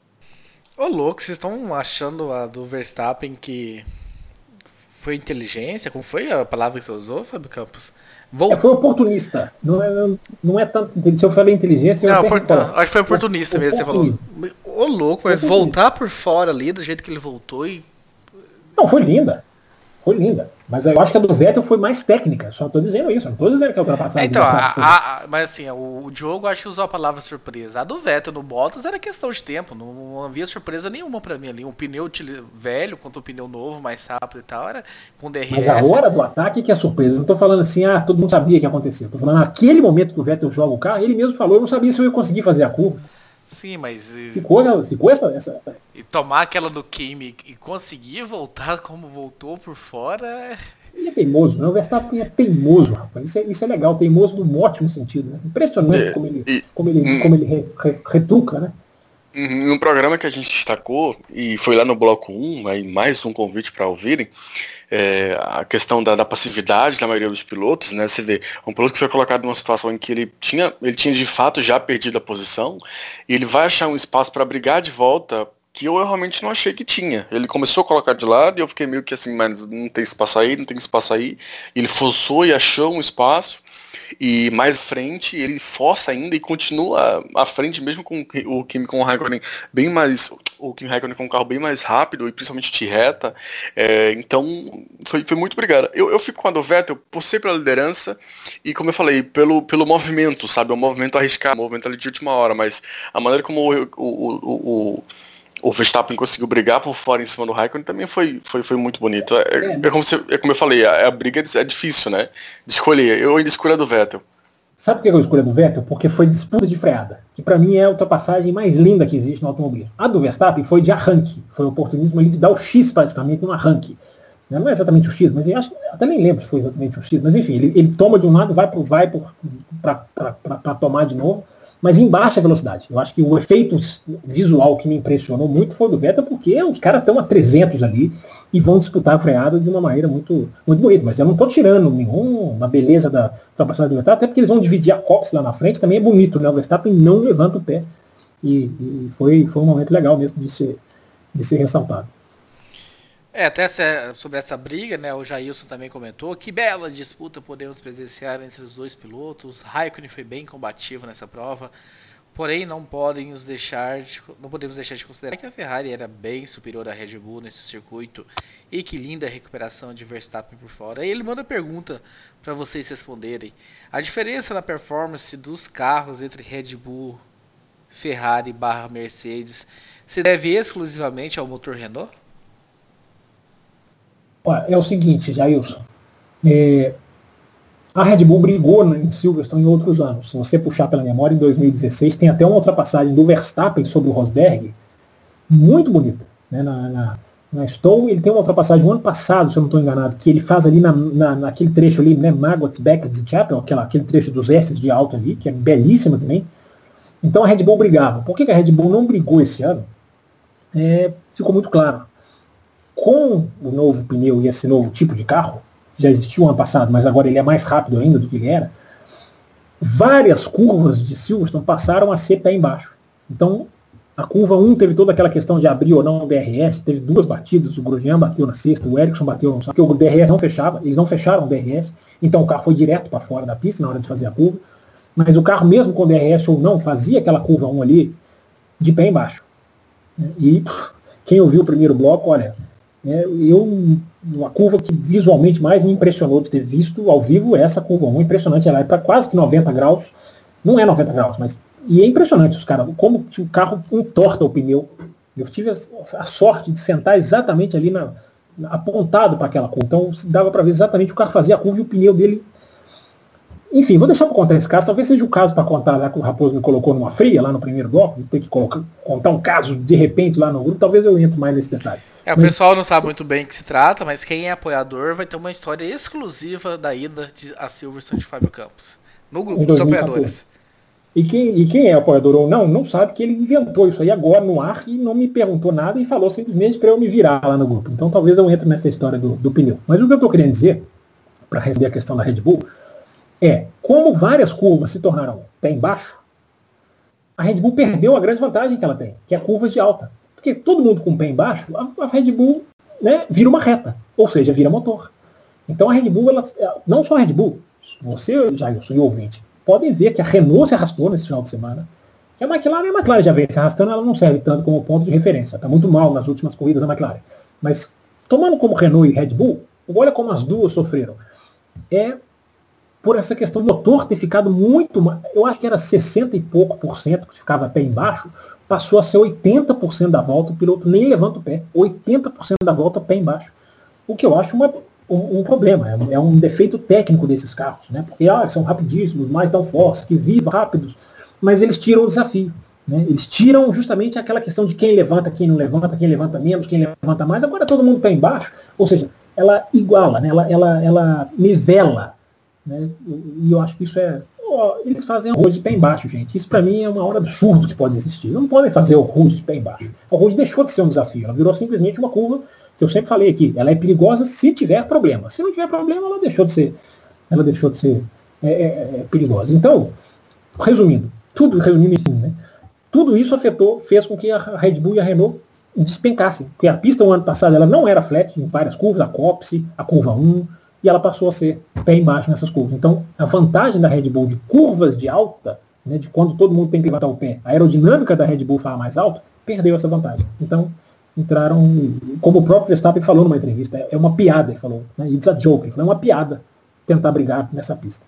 Ô louco, vocês estão achando a do Verstappen que foi inteligência? Como foi a palavra que você usou, Fábio Campos? Vol... É, foi oportunista. Não é, não é tanto inteligência. Se eu falei inteligência, eu não, por, não, acho que foi oportunista mesmo, você falou. Ô louco, mas voltar por fora ali, do jeito que ele voltou e... Não, foi linda. Foi linda. Mas eu acho que a do Vettel foi mais técnica. Só tô dizendo isso. Não tô dizendo que é ultrapassagem. É, então, a, a, mas assim, o, o Diogo acho que usou a palavra surpresa. A do Vettel no Bottas era questão de tempo. Não, não havia surpresa nenhuma pra mim ali. Um pneu velho contra um pneu novo, mais rápido e tal. Era com D R S. Mas a hora do ataque que é surpresa. Não tô falando assim, ah, todo mundo sabia que ia acontecer. Tô falando naquele momento que o Vettel joga o carro, ele mesmo falou, eu não sabia se eu ia conseguir fazer a curva. Sim, mas... Ficou, né? Ficou essa, essa... E tomar aquela do Kimi e conseguir voltar como voltou por fora... Ele é teimoso, né? O Verstappen é teimoso, rapaz. Isso é, isso é legal, teimoso num ótimo sentido, né? Impressionante é, como ele, e, como ele, hum, como ele re, re, retruca, né? No programa que a gente destacou, e foi lá no bloco um, aí mais um convite para ouvirem, é, a questão da, da passividade da maioria dos pilotos, né? Você vê, um piloto que foi colocado numa situação em que ele tinha, ele tinha de fato já perdido a posição, e ele vai achar um espaço para brigar de volta, que eu realmente não achei que tinha. Ele começou a colocar de lado e eu fiquei meio que assim, mas não tem espaço aí, não tem espaço aí. Ele forçou e achou um espaço. E mais à frente, ele força ainda e continua à frente, mesmo com o Kimi com o Raikkonen bem mais. O Kimi Raikkonen com um carro bem mais rápido e principalmente de reta. É, então, foi, foi muito obrigado. Eu, eu fico com a do Vettel por ser pela liderança e, como eu falei, pelo, pelo movimento, sabe? O movimento arriscado, o movimento ali de última hora, mas a maneira como o, o, o, o o Verstappen conseguiu brigar por fora em cima do Raikkonen também foi, foi, foi muito bonito. É, é, é, como se, é como eu falei, a, a briga é difícil, né? De escolher. Eu ainda escolho a do Vettel. Sabe por que eu escolhi a do Vettel? Porque foi disputa de freada, que para mim é a ultrapassagem mais linda que existe no automobilismo. A do Verstappen foi de arranque, foi o oportunismo ali de dar o X praticamente no arranque. Não é exatamente o X, mas eu acho, até nem lembro se foi exatamente o X, mas enfim, ele, ele toma de um lado, vai para tomar de novo, mas em baixa velocidade. Eu acho que o efeito visual que me impressionou muito foi o do Vettel, porque os caras estão a trezentos ali e vão disputar a freada de uma maneira muito, muito bonita. Mas eu não estou tirando nenhuma beleza da ultrapassagem do Verstappen, até porque eles vão dividir a Cox lá na frente, também é bonito, né? O Verstappen não levanta o pé. E, e foi, foi um momento legal mesmo de ser, de ser ressaltado. É, até sobre essa briga, né, o Jailson também comentou, que bela disputa podemos presenciar entre os dois pilotos. Raikkonen foi bem combativo nessa prova, porém não podem os deixar de, não podemos deixar de considerar que a Ferrari era bem superior à Red Bull nesse circuito e que linda recuperação de Verstappen por fora. Aí ele manda pergunta para vocês responderem. A diferença na performance dos carros entre Red Bull, Ferrari barra Mercedes se deve exclusivamente ao motor Renault? É o seguinte, Jailson, é, a Red Bull brigou em Silverstone em outros anos. Se você puxar pela memória, em dois mil e dezesseis tem até uma ultrapassagem do Verstappen sobre o Rosberg, muito bonita. Né? Na, na, na Stowe, ele tem uma ultrapassagem no ano passado, se eu não estou enganado, que ele faz ali na, na, naquele trecho ali, né, Maggots, Beckett e Chapel, aquela, aquele trecho dos S's de alto ali, que é belíssima também. Então a Red Bull brigava. Por que a Red Bull não brigou esse ano? É, ficou muito claro. Com o novo pneu e esse novo tipo de carro, que já existiu ano passado, mas agora ele é mais rápido ainda do que ele era, várias curvas de Silverstone passaram a ser pé embaixo. Então, a curva um teve toda aquela questão de abrir ou não o D R S, teve duas batidas, o Grosjean bateu na sexta, o Ericsson bateu no sábado, porque o D R S não fechava, eles não fecharam o D R S, então o carro foi direto para fora da pista na hora de fazer a curva, mas o carro mesmo com o D R S ou não, fazia aquela curva um ali de pé embaixo. E quem ouviu o primeiro bloco, olha, eu, a curva que visualmente mais me impressionou de ter visto ao vivo é essa curva um, impressionante, ela é para quase que noventa graus, não é noventa graus, mas e é impressionante os caras, como que o carro entorta o pneu. Eu tive a, a sorte de sentar exatamente ali na, na, apontado para aquela curva, então dava para ver exatamente o carro fazia a curva e o pneu dele. Enfim, vou deixar para contar esse caso, talvez seja o caso para contar lá que o Raposo me colocou numa fria lá no primeiro bloco, de ter que colocar, contar um caso de repente lá no grupo, talvez eu entre mais nesse detalhe. É, o mas... pessoal não sabe muito bem o que se trata, mas quem é apoiador vai ter uma história exclusiva da ida de, a Silverstone de Fábio Campos, no grupo dos apoiadores. E quem, e quem é apoiador ou não, não sabe que ele inventou isso aí agora no ar e não me perguntou nada e falou simplesmente para eu me virar lá no grupo. Então talvez eu entre nessa história do, do pneu. Mas o que eu estou querendo dizer, para responder a questão da Red Bull, é, como várias curvas se tornaram pé embaixo, a Red Bull perdeu a grande vantagem que ela tem, que é a curva de alta. Porque todo mundo com o pé embaixo, a, a Red Bull, né, vira uma reta, ou seja, vira motor. Então a Red Bull, ela, não só a Red Bull, você, Jailson e ouvinte, podem ver que a Renault se arrastou nesse final de semana, que a McLaren, a McLaren já vem se arrastando, ela não serve tanto como ponto de referência, está muito mal nas últimas corridas da McLaren. Mas tomando como Renault e Red Bull, olha como as duas sofreram. É por essa questão do motor ter ficado muito mais, eu acho que era sessenta e pouco por cento que ficava pé embaixo, passou a ser oitenta por cento da volta, o piloto nem levanta o pé, oitenta por cento da volta pé embaixo. O que eu acho uma, um, um problema, é, é um defeito técnico desses carros, né? Porque ah, são rapidíssimos, mais downforce, que vivam rápidos, mas eles tiram o desafio. Né? Eles tiram justamente aquela questão de quem levanta, quem não levanta, quem levanta menos, quem levanta mais, agora todo mundo pé embaixo, ou seja, ela iguala, né? ela, ela, ela nivela. Né? E eu acho que isso é... Oh, eles fazem arroz de pé embaixo, gente. Isso para mim é o maior absurdo que pode existir. Não podem fazer arroz de pé embaixo. O arroz deixou de ser um desafio. Ela virou simplesmente uma curva que eu sempre falei aqui. Ela é perigosa se tiver problema. Se não tiver problema, ela deixou de ser, ela deixou de ser é, é, é, perigosa. Então, resumindo, tudo resumindo isso, né? Tudo isso afetou, fez com que a Red Bull e a Renault despencassem. Porque a pista, o ano passado, ela não era flat em várias curvas, a Copse, a curva um, e ela passou a ser pé embaixo nessas curvas. Então, a vantagem da Red Bull de curvas de alta, né, de quando todo mundo tem que levantar o pé, a aerodinâmica da Red Bull fala mais alto, perdeu essa vantagem. Então, entraram, como o próprio Verstappen falou numa entrevista, é uma piada, ele falou, né, it's a joke, ele falou, é uma piada tentar brigar nessa pista.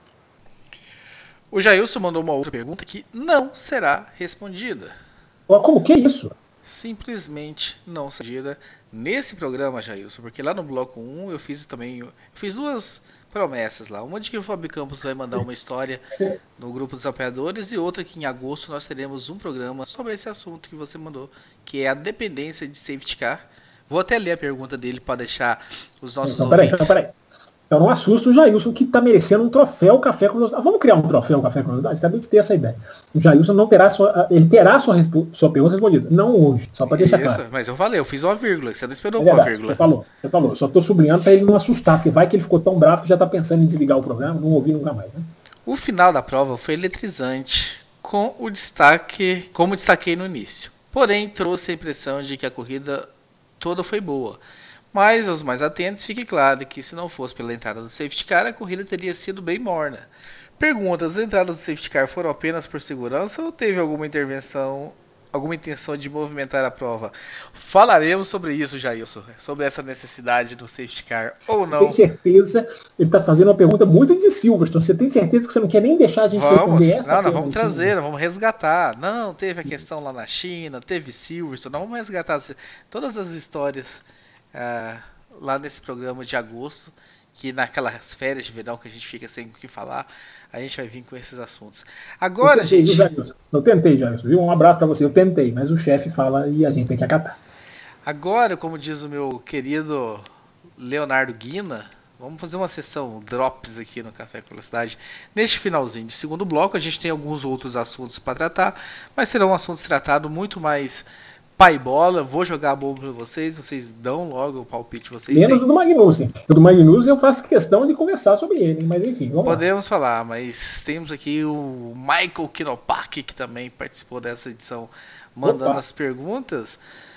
O Jailson mandou uma outra pergunta que não será respondida. Como que é isso? Simplesmente não será nesse programa, Jailson, porque lá no bloco um eu fiz também, eu fiz duas promessas lá, uma de que o Fábio Campos vai mandar uma história no grupo dos apoiadores e outra que em agosto nós teremos um programa sobre esse assunto que você mandou, que é a dependência de safety car. Vou até ler a pergunta dele para deixar os nossos então, peraí, ouvintes... então, peraí. Eu não assusto o Jailson, que está merecendo um troféu Café com Velocidade. Ah, vamos criar um troféu Café com Velocidade? Acabei de ter essa ideia. O Jailson não terá sua, ele terá sua, sua pergunta respondida. Não hoje, só para deixar Isso, claro. Mas eu falei, eu fiz uma vírgula, você não esperou é uma verdade, vírgula. Você falou, você falou. Só estou sublinhando para ele não assustar, porque vai que ele ficou tão bravo que já está pensando em desligar o programa, não ouvir nunca mais. Né? O final da prova foi eletrizante, com o destaque, como destaquei no início. Porém, trouxe a impressão de que a corrida toda foi boa. Mas aos mais atentos, fique claro que se não fosse pela entrada do safety car, a corrida teria sido bem morna. Pergunta, as entradas do safety car foram apenas por segurança ou teve alguma intervenção, alguma intenção de movimentar a prova? Falaremos sobre isso, Jailson, sobre essa necessidade do safety car ou não. Tem certeza, ele está fazendo uma pergunta muito de Silverstone, você tem certeza que você não quer nem deixar a gente vamos, responder essa? Não, nós vamos trazer, nós vamos resgatar. Não, teve a questão lá na China, teve Silverstone, nós vamos resgatar todas as histórias... Uh, lá nesse programa de agosto, que naquelas férias de verão que a gente fica sem o que falar, a gente vai vir com esses assuntos. Agora, eu tentei, gente... Jailson. Eu tentei, Jailson, viu? Um abraço para você. Eu tentei, mas o chefe fala e a gente tem que acatar. Agora, como diz o meu querido Leonardo Guina, vamos fazer uma sessão drops aqui no Café com Velocidade. Neste finalzinho de segundo bloco, a gente tem alguns outros assuntos para tratar, mas serão assuntos tratados muito mais... pai bola, vou jogar a bomba para vocês, vocês dão logo o palpite de vocês. Menos sem... o do Magnussen. O do Magnussen eu faço questão de conversar sobre ele, mas enfim, vamos Podemos lá. falar, mas temos aqui o Michael Kinopak, que também participou dessa edição, mandando Opa. as perguntas.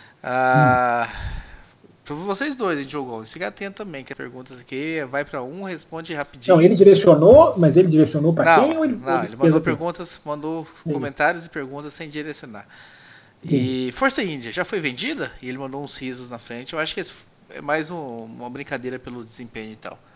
Ah, hum. Para vocês dois, hein, Diogo? Fica atento também, que as perguntas aqui vai para um, responde rapidinho. Não, ele direcionou, mas ele direcionou para quem? Ou ele, não, ele, ele mandou perguntas, mandou Sim. comentários e perguntas sem direcionar. E Força Índia já foi vendida? E ele mandou uns risos na frente. Eu acho que é mais um, uma brincadeira pelo desempenho e tal.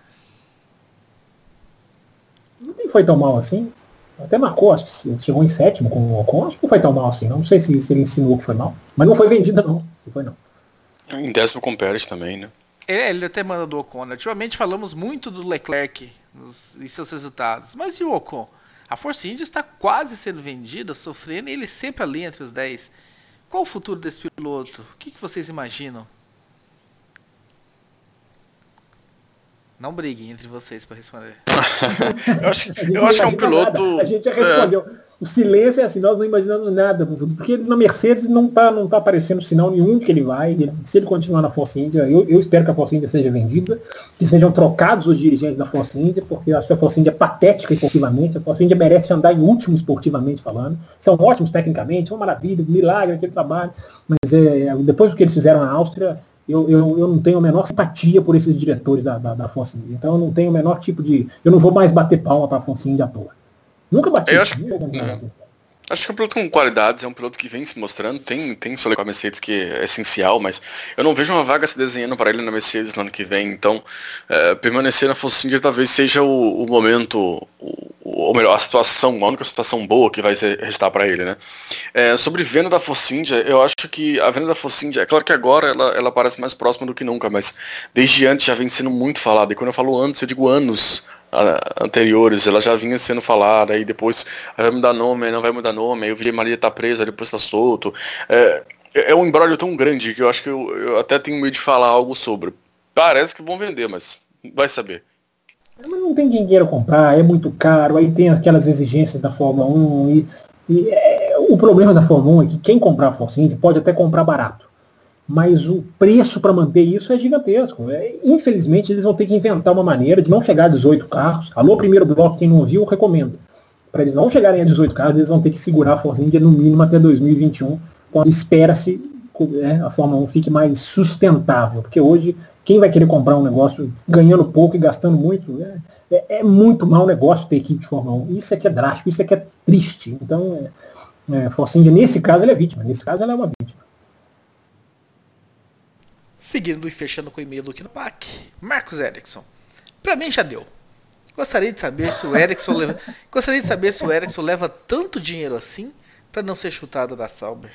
Não foi tão mal assim. Até marcou, acho que chegou em sétimo com o Ocon. Acho que não foi tão mal assim. Não sei se, se ele insinuou que foi mal. Mas não foi vendida, não. Não foi, não. Em décimo com o Pérez também, né? Ele, ele até manda do Ocon. Né? Ultimamente falamos muito do Leclerc nos, e seus resultados. Mas e o Ocon? A Força Índia está quase sendo vendida, sofrendo, e ele sempre ali entre os dez. Qual o futuro desse piloto? O que, que vocês imaginam? Não briguem entre vocês para responder. eu acho, eu acho que é um piloto... Nada. A gente já respondeu. É. O silêncio é assim, nós não imaginamos nada. Porque na Mercedes não está não tá aparecendo sinal nenhum de que ele vai. Ele, se ele continuar na Força Índia, eu, eu espero que a Força Índia seja vendida, que sejam trocados os dirigentes da Força Índia, porque eu acho que a Força Índia é patética esportivamente. A Força Índia merece andar em último esportivamente falando. São ótimos tecnicamente, uma maravilha, um milagre aquele trabalho. Mas é, depois do que eles fizeram na Áustria, Eu, eu, eu não tenho a menor simpatia por esses diretores da, da, da Força Índia. Então eu não tenho o menor tipo de... Eu não vou mais bater palma para a Força Índia à toa. Nunca bati. Eu acho, acho que é um piloto com qualidades, é um piloto que vem se mostrando. Tem, tem só com a Mercedes que é essencial, mas eu não vejo uma vaga se desenhando para ele na Mercedes no ano que vem. Então, é, permanecer na Força Índia talvez seja o, o momento, o, ou melhor, a situação, a única situação boa que vai restar para ele, né? É, sobre venda da Força Índia, eu acho que a venda da Força Índia, é claro que agora ela, ela parece mais próxima do que nunca, mas desde antes já vem sendo muito falada. E quando eu falo antes, eu digo anos anteriores, ela já vinha sendo falada, aí depois vai mudar nome, aí não vai mudar nome, aí o Vila Maria tá preso, aí depois tá solto. É, é um imbróglio tão grande que eu acho que eu, eu até tenho medo de falar algo sobre. parece que vão vender, mas vai saber. Mas não tem quem queira comprar, é muito caro, aí tem aquelas exigências da Fórmula um, e, e é, o problema da Fórmula um é que quem comprar a Force India pode até comprar barato, mas o preço para manter isso é gigantesco. É, infelizmente eles vão ter que inventar uma maneira de não chegar a dezoito carros. Alô, primeiro bloco, quem não ouviu, eu recomendo. Para eles não chegarem a dezoito carros, eles vão ter que segurar a Force India no mínimo até dois mil e vinte e um, quando espera-se é, a Fórmula um fique mais sustentável, porque hoje quem vai querer comprar um negócio ganhando pouco e gastando muito, é, é, é muito mau negócio ter equipe de Fórmula um. Isso é que é drástico, isso é que é triste. Então, é, é, Force India, nesse caso, ela é vítima. Nesse caso, ela é uma vítima. Seguindo e fechando com o e-mail do aqui no P A C, Marcos Erickson. Pra mim já deu. Gostaria de saber se o Erickson leva, gostaria de saber se o Erickson leva tanto dinheiro assim para não ser chutado da Sauber.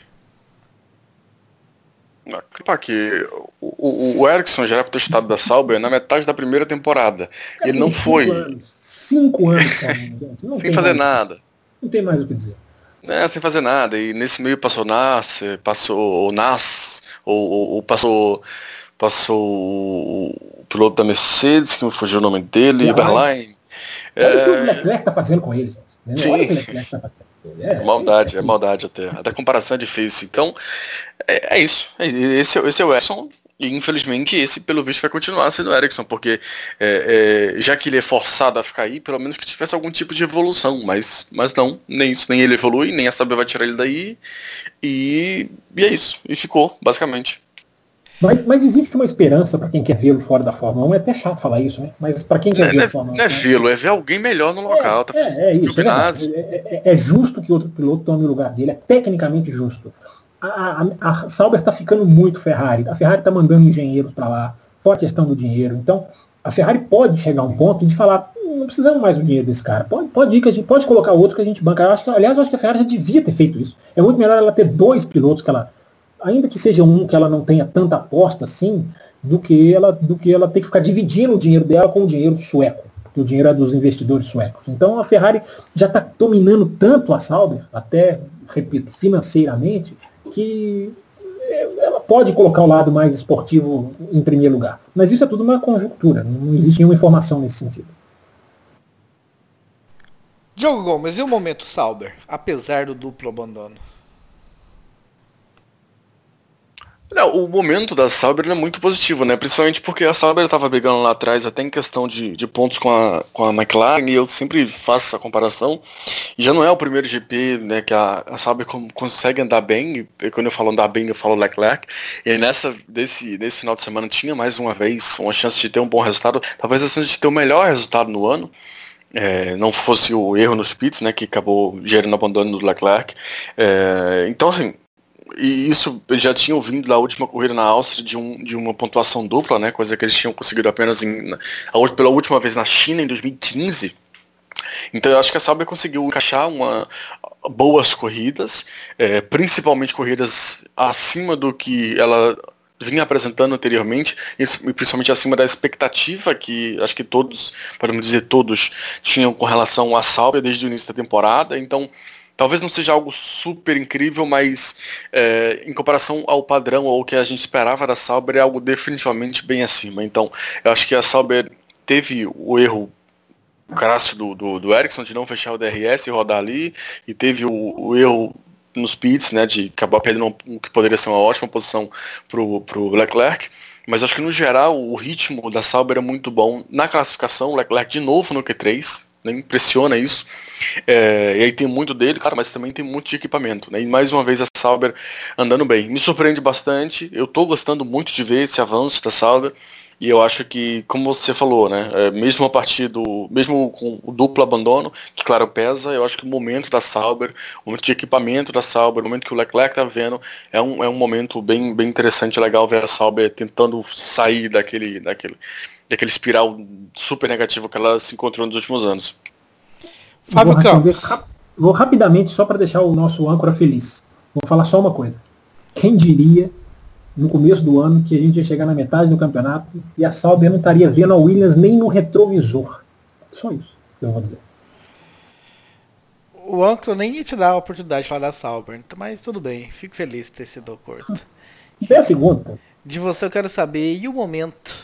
Que o, o, o Erickson já era para ter chutado da Sauber na metade da primeira temporada. Cara, ele não cinco foi. Anos, cinco anos, cara, gente. Não sem fazer mais, nada. Não tem mais o que dizer. É, sem fazer nada. E nesse meio passou o Nas, passou o Nas, ou, ou, ou passou, passou o piloto da Mercedes, que me fugiu o nome dele, Eberlein. Olha é... o que o Leclerc tá fazendo com eles. Sim. Olha o que o Leclerc tá fazendo. É, maldade, é, é maldade até. Até a comparação é difícil. Então, é, é isso. Esse, esse é o Erickson. E infelizmente esse, pelo visto, vai continuar sendo o Erickson, porque é, é, já que ele é forçado a ficar aí, pelo menos que tivesse algum tipo de evolução, mas, mas não, nem isso, nem ele evolui, nem a Sauber vai tirar ele daí, e, e é isso, e ficou, basicamente. Mas, mas existe uma esperança para quem quer vê-lo fora da Fórmula um, é até chato falar isso, né? Mas para quem quer ver a Fórmula um... Não é vê-lo, é ver alguém melhor no local. É, tá é, é isso, é, é, é, é justo que outro piloto tome o lugar dele, é tecnicamente justo. A, a, a Sauber está ficando muito Ferrari. A Ferrari está mandando engenheiros para lá, fora a questão do dinheiro. Então, a Ferrari pode chegar a um ponto de falar, não precisamos mais do dinheiro desse cara. Pode, pode ir, que a gente pode colocar outro que a gente banca. Eu acho que, aliás, eu acho que a Ferrari já devia ter feito isso. É muito melhor ela ter dois pilotos que ela, ainda que seja um que ela não tenha tanta aposta assim, do que ela, do que ela ter que ficar dividindo o dinheiro dela com o dinheiro sueco. Porque o dinheiro é dos investidores suecos. Então a Ferrari já está dominando tanto a Sauber, até, repito, financeiramente, que ela pode colocar o lado mais esportivo em primeiro lugar. Mas isso é tudo uma conjuntura, não existe nenhuma informação nesse sentido. Diogo Gomes, e o momento Sauber, apesar do duplo abandono? Não, o momento da Sauber é muito positivo, né? Principalmente porque a Sauber estava brigando lá atrás até em questão de, de pontos com a, com a McLaren, e eu sempre faço essa comparação. E já não é o primeiro G P, né, que a, a Sauber consegue andar bem, e quando eu falo andar bem eu falo Leclerc, e nessa, desse, desse final de semana tinha mais uma vez uma chance de ter um bom resultado, talvez a chance de ter o melhor resultado no ano. É, não fosse o erro nos pits, né, que acabou gerando abandono do Leclerc. É, então, assim, e isso eles já tinham vindo da última corrida na Áustria de, um, de uma pontuação dupla, né, coisa que eles tinham conseguido apenas em, a, pela última vez na China, em dois mil e quinze. Então eu acho que a Sauber conseguiu encaixar uma, boas corridas, é, principalmente corridas acima do que ela vinha apresentando anteriormente, e principalmente acima da expectativa que acho que todos, podemos dizer todos, tinham com relação à Sauber desde o início da temporada. Então talvez não seja algo super incrível, mas é, em comparação ao padrão ou ao que a gente esperava da Sauber, é algo definitivamente bem acima. Então eu acho que a Sauber teve o erro crasso do, do, do Ericsson de não fechar o D R S e rodar ali, e teve o, o erro nos pits, né, de acabar perdendo o que poderia ser uma ótima posição pro, pro Leclerc. Mas acho que no geral o ritmo da Sauber é muito bom. Na classificação, o Leclerc de novo no Q três, né, impressiona isso. É, e aí tem muito dele, cara, mas também tem muito de equipamento, né? E mais uma vez a Sauber andando bem. Me surpreende bastante, eu tô gostando muito de ver esse avanço da Sauber. E eu acho que, como você falou, né, é, mesmo a partir do, mesmo com o duplo abandono, que claro pesa, eu acho que o momento da Sauber, o momento de equipamento da Sauber, o momento que o Leclerc tá vendo, é um, é um momento bem, bem interessante, legal ver a Sauber tentando sair daquele, daquele, daquele espiral super negativo que ela se encontrou nos últimos anos. Fábio Campos. Ra- vou rapidamente, só para deixar o nosso âncora feliz. Vou falar só uma coisa. Quem diria no começo do ano que a gente ia chegar na metade do campeonato e a Sauber não estaria vendo a Williams nem no retrovisor. Só isso que eu vou dizer. O âncora nem ia te dar a oportunidade de falar da Sauber, mas tudo bem, fico feliz de ter sido curto. É a segunda. Pô. De você eu quero saber, e o momento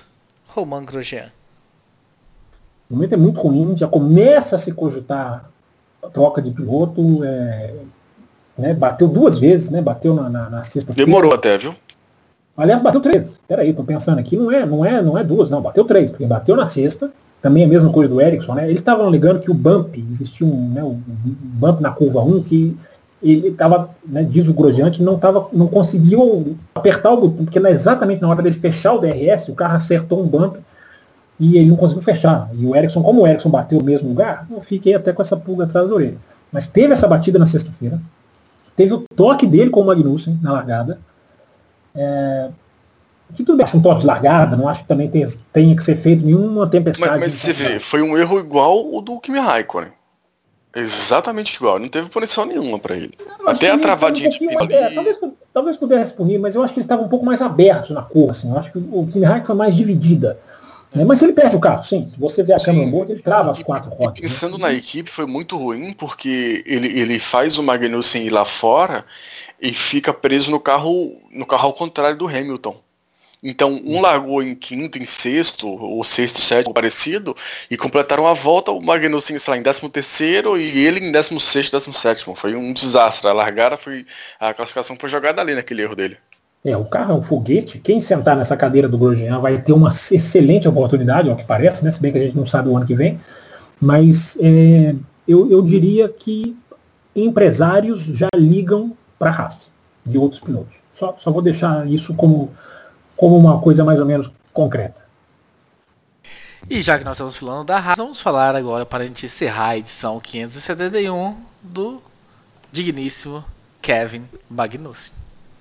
Romain Grosjean. O momento é muito ruim, já começa a se cogitar a troca de piloto, é, né, bateu duas vezes, né, bateu na, na, na sexta-feira. Demorou até, viu? Aliás, bateu três. Peraí, tô pensando aqui, não é, não é, não é duas, não, bateu três, porque bateu na sexta, também é a mesma coisa do Ericsson, né? Eles estavam alegando que o bump, existia um, né, um bump na curva um, que ele estava, né, diz o Grosjean, que não, tava, não conseguiu apertar o botão, porque exatamente na hora dele fechar o D R S, o carro acertou um bump e ele não conseguiu fechar. E o Ericsson, como o Ericsson bateu no mesmo lugar, eu fiquei até com essa pulga atrás da orelha. Mas teve essa batida na sexta-feira, teve o toque dele com o Magnussen na largada. É, que tudo bem, acho um toque de largada, não acho que também tenha, tenha que ser feito nenhuma tempestade. Mas, mas você vê, foi um erro igual o do Kimi Raikkonen. Exatamente igual, não teve punição nenhuma pra ele. Até a travadinha um de ali... é, talvez, talvez pudesse punir, mas eu acho que ele estava um pouco mais aberto na curva, assim. Eu acho que o Kimi Raikkonen foi mais dividida. Né? Mas se ele perde o carro, sim, se você vê a câmera no bordo, ele trava as quatro rodas. E pensando né? na equipe, foi muito ruim, porque ele, ele faz o Magnussen ir lá fora e fica preso no carro, no carro ao contrário do Hamilton. Então, um largou em quinto, em sexto, ou sexto, sétimo, parecido, e completaram a volta, o Magnussen, sei lá, em décimo terceiro, e ele em décimo sexto, décimo sétimo. Foi um desastre. A largada foi. A classificação foi jogada ali naquele erro dele. É, o carro é um foguete. Quem sentar nessa cadeira do Grosjean vai ter uma excelente oportunidade, ao que parece, né? Se bem que a gente não sabe o ano que vem. Mas é, eu, eu diria que empresários já ligam para a Haas, de outros pilotos. Só, só vou deixar isso como, como uma coisa mais ou menos concreta. E já que nós estamos falando da Haas, vamos falar agora, para a gente encerrar a edição quinhentos e setenta e um, do digníssimo Kevin Magnussen.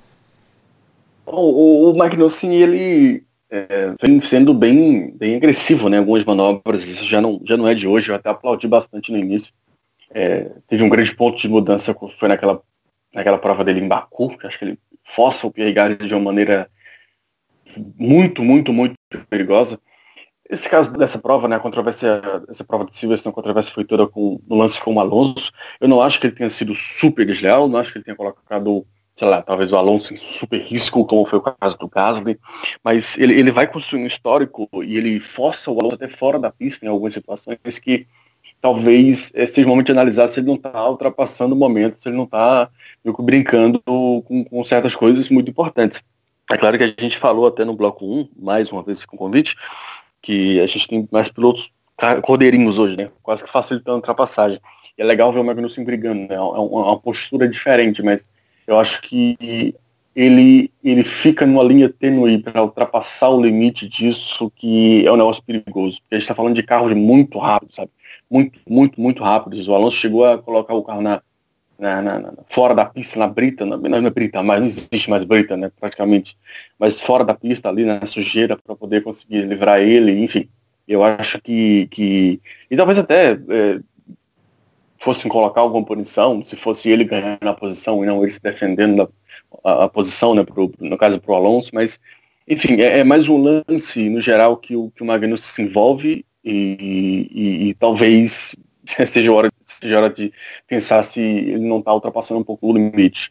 O, o Magnussen, ele é, vem sendo bem, bem agressivo, né? Algumas manobras, isso já não, já não é de hoje, eu até aplaudi bastante no início. É, teve um grande ponto de mudança, foi naquela, naquela prova dele em Baku, que acho que ele força o Pierre Gasly de uma maneira muito, muito, muito perigosa. Esse caso dessa prova, né, a controvérsia, essa prova de Silverstone, a controvérsia foi toda com, no lance com o Alonso. Eu não acho que ele tenha sido super desleal, não acho que ele tenha colocado, sei lá, talvez o Alonso em super risco, como foi o caso do Gasly, mas ele, ele vai construir um histórico e ele força o Alonso até fora da pista em algumas situações que talvez seja o momento de analisar se ele não está ultrapassando o momento, se ele não está brincando com, com certas coisas muito importantes. É claro que a gente falou até no bloco um, mais uma vez fica um convite, que a gente tem mais pilotos cordeirinhos hoje, né? Quase que facilitando a ultrapassagem. E é legal ver o Magnussen brigando, né? É uma, uma postura diferente, mas eu acho que ele, ele fica numa linha tênue para ultrapassar o limite disso, que é um negócio perigoso. Porque a gente está falando de carros muito rápidos, sabe? Muito, muito, muito rápidos. O Alonso chegou a colocar o carro na, na, na, na fora da pista, na brita, não, não é brita, mas não existe mais brita, né? Praticamente. Mas fora da pista, ali na sujeira, para poder conseguir livrar ele, enfim. Eu acho que... que e talvez até... É, fossem colocar alguma punição, se fosse ele ganhando a posição e não ele se defendendo da, a, a posição, né, pro, no caso pro Alonso, mas enfim, é, é mais um lance no geral que o, que o Magnussen se envolve e, e, e talvez seja hora, seja hora de pensar se ele não está ultrapassando um pouco o limite.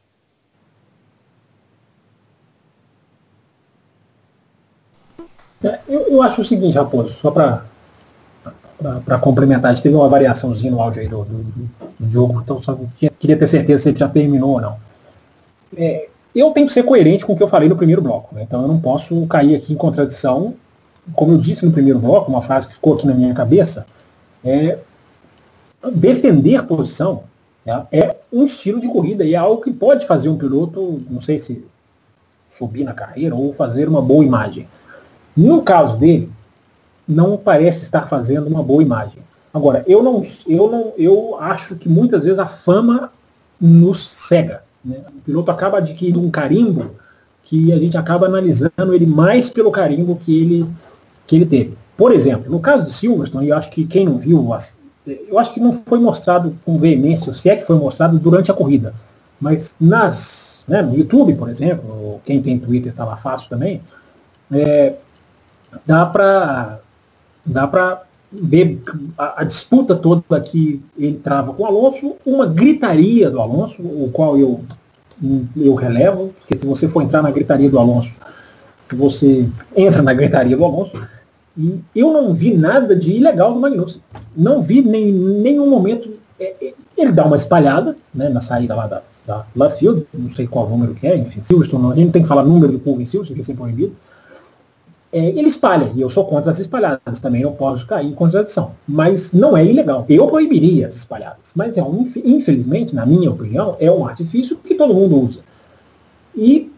É, eu, eu acho o seguinte, Raposo, só para para complementar, a gente teve uma variaçãozinha no áudio aí do, do, do jogo, então só tinha, queria ter certeza se ele já terminou ou não. É, eu tenho que ser coerente com o que eu falei no primeiro bloco, né? Então eu não posso cair aqui em contradição. Como eu disse no primeiro bloco, uma frase que ficou aqui na minha cabeça, é defender posição, né, é um estilo de corrida e é algo que pode fazer um piloto, não sei se subir na carreira ou fazer uma boa imagem. No caso dele, não parece estar fazendo uma boa imagem. Agora, eu não, eu não, eu acho que muitas vezes a fama nos cega, né? O piloto acaba adquirindo um carimbo que a gente acaba analisando ele mais pelo carimbo que ele, que ele teve. Por exemplo, no caso de Silverstone, eu acho que quem não viu, eu acho que não foi mostrado com veemência, se é que foi mostrado durante a corrida, mas nas, né, no YouTube, por exemplo, quem tem Twitter está lá fácil também, é, dá para dá para ver a, a disputa toda que ele trava com o Alonso, uma gritaria do Alonso, o qual eu, eu relevo, porque se você for entrar na gritaria do Alonso, você entra na gritaria do Alonso, E eu não vi nada de ilegal do Magnussen. Não vi nem nenhum momento. É, é, ele dá uma espalhada, né, na saída lá da, da Luffield, não sei qual número que é, enfim, Silverstone, não, a gente não tem que falar número de curva em Silverstone, que é sempre proibido. É, ele espalha, e eu sou contra as espalhadas, também não posso cair em contradição. Mas não é ilegal. Eu proibiria as espalhadas. Mas, é um, infelizmente, na minha opinião, é um artifício que todo mundo usa. E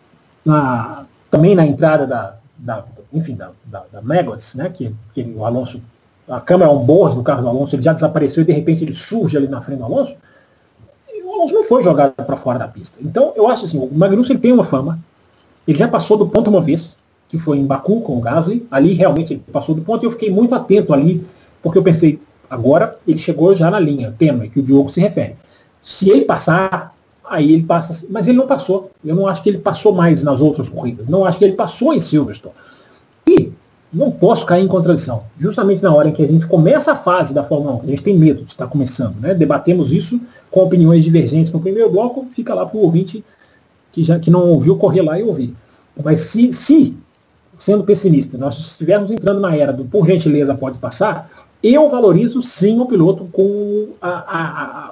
na, também na entrada da, da enfim, da, da, da Maggots, né, que, que o Alonso, a câmera on-board do carro do Alonso, ele já desapareceu e de repente ele surge ali na frente do Alonso, e o Alonso não foi jogado para fora da pista. Então, eu acho assim, o Magnussen ele tem uma fama, ele já passou do ponto uma vez, que foi em Baku com o Gasly, ali realmente ele passou do ponto e eu fiquei muito atento ali, porque eu pensei, agora ele chegou já na linha tênue que o Diogo se refere. Se ele passar, aí ele passa, mas ele não passou. Eu não acho que ele passou mais nas outras corridas, não acho que ele passou em Silverstone. E não posso cair em contradição. Justamente na hora em que a gente começa a fase da Fórmula um, a gente tem medo de estar começando, né? Debatemos isso com opiniões divergentes no primeiro bloco, fica lá para o ouvinte que, já, que não ouviu correr lá e ouvir. Mas se, se sendo pessimista, nós estivermos entrando na era do por gentileza pode passar, eu valorizo sim o piloto com a, a,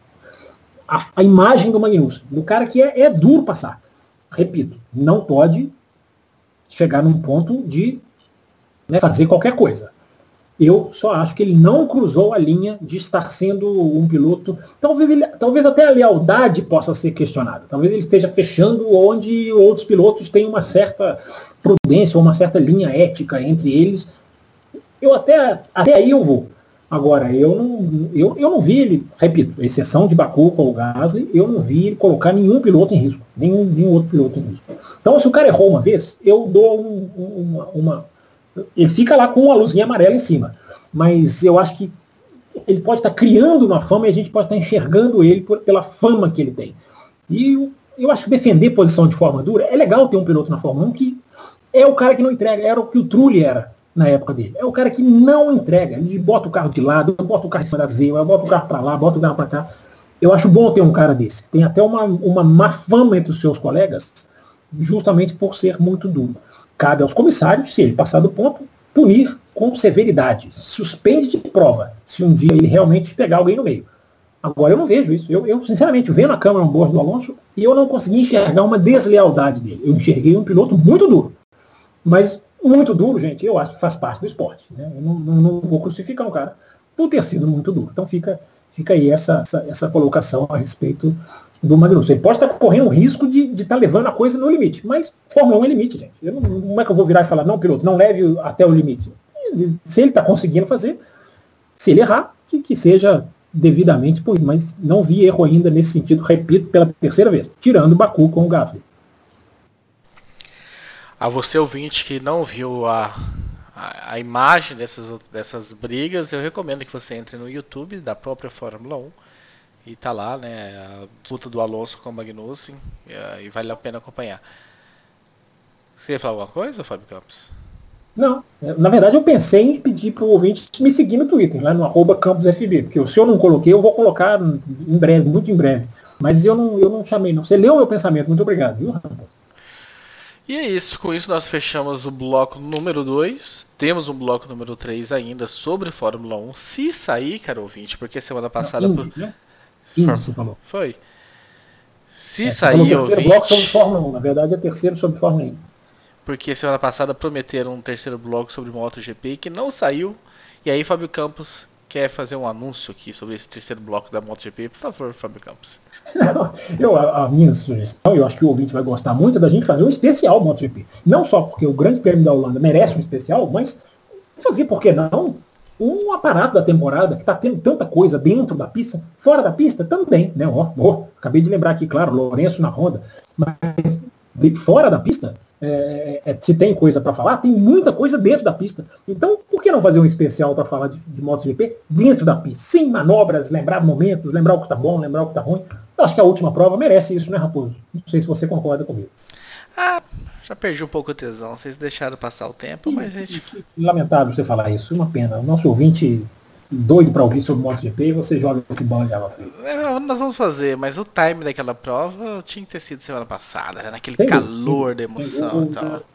a, a, a imagem do Magnussen, do cara que é, é duro passar. Repito, não pode chegar num ponto de, né, fazer qualquer coisa. Eu só acho que ele não cruzou a linha de estar sendo um piloto. Talvez, ele, talvez até a lealdade possa ser questionada. Talvez ele esteja fechando onde outros pilotos têm uma certa prudência ou uma certa linha ética entre eles. Eu até, até aí eu vou. Agora, eu não, eu, eu não vi ele, repito, exceção de Baku com o Gasly, eu não vi ele colocar nenhum piloto em risco. Nenhum, nenhum outro piloto em risco. Então, se o cara errou uma vez, eu dou um, uma, uma... Ele fica lá com uma luzinha amarela em cima. Mas eu acho que ele pode estar criando uma fama e a gente pode estar enxergando ele por, pela fama que ele tem. E eu, eu acho que defender posição de forma dura, é legal ter um piloto na Fórmula um que é o cara que não entrega. Era o que o Trulli era na época dele. É o cara que não entrega. Ele bota o carro de lado, bota o carro em cima da zebra, bota o carro para lá, bota o carro para cá. Eu acho bom ter um cara desse. Tem até uma, uma má fama entre os seus colegas, justamente por ser muito duro. Cabe aos comissários, se ele passar do ponto, punir com severidade. Suspende de prova, se um dia ele realmente pegar alguém no meio. Agora eu não vejo isso. Eu, eu sinceramente, vendo a câmera on board do Alonso, e eu não consegui enxergar uma deslealdade dele. Eu enxerguei um piloto muito duro. Mas muito duro, gente, eu acho que faz parte do esporte. Né? Eu não, não, não vou crucificar um cara por ter sido muito duro. Então fica, fica aí essa, essa, essa colocação a respeito do Magnussen. Ele pode estar correndo o risco de estar tá levando a coisa no limite, mas Fórmula um é limite, gente. Eu não, como é que eu vou virar e falar, não, piloto, não leve até o limite? Se ele está conseguindo fazer, se ele errar, que, que seja devidamente punido, mas não vi erro ainda nesse sentido, repito, pela terceira vez, tirando o Baku com o Gasly. A você, ouvinte, que não viu a, a, a imagem dessas, dessas brigas, eu recomendo que você entre no YouTube da própria Fórmula um. E tá lá, né, a disputa do Alonso com o Magnussen, e, e vale a pena acompanhar. Você ia falar alguma coisa, Fábio Campos? Não, na verdade eu pensei em pedir para o ouvinte me seguir no Twitter, lá no arroba CampusFB, porque se eu não coloquei, eu vou colocar em breve, muito em breve. Mas eu não, eu não chamei, não. Você leu o meu pensamento, muito obrigado, viu, rapaz? E é isso, com isso nós fechamos o bloco número dois, temos um bloco número três ainda sobre Fórmula um, se sair, cara ouvinte, porque semana passada... Não, Indy, por... né? Indy, você falou. Foi. Se é, sair, o terceiro ouvinte... bloco sobre Fórmula um, na verdade é terceiro sobre Fórmula um. Porque semana passada prometeram um terceiro bloco sobre MotoGP que não saiu, e aí Fábio Campos quer fazer um anúncio aqui sobre esse terceiro bloco da MotoGP. Por favor, Fábio Campos. Não, eu, a, a minha sugestão, eu acho que o ouvinte vai gostar muito da gente fazer um especial MotoGP. Não só porque o Grande Prêmio da Holanda merece um especial, mas fazer, por que não, um aparato da temporada que está tendo tanta coisa dentro da pista, fora da pista também, né? Ó, ó, acabei de lembrar aqui, claro, Lourenço na Honda, mas de fora da pista, é, é, se tem coisa para falar, tem muita coisa dentro da pista. Então, por que não fazer um especial para falar de, de MotoGP dentro da pista? Sim, manobras, lembrar momentos, lembrar o que está bom, lembrar o que está ruim. Eu acho que a última prova merece isso, né, Raposo? Não sei se você concorda comigo. Ah, já perdi um pouco o tesão. Vocês deixaram passar o tempo, e, mas a gente... Lamentável você falar isso, uma pena. O nosso ouvinte doido para ouvir sobre MotoGP e você joga esse bando de água fria. É, nós vamos fazer, mas o time daquela prova tinha que ter sido semana passada, né? Naquele Sem calor dúvida, da emoção e tal.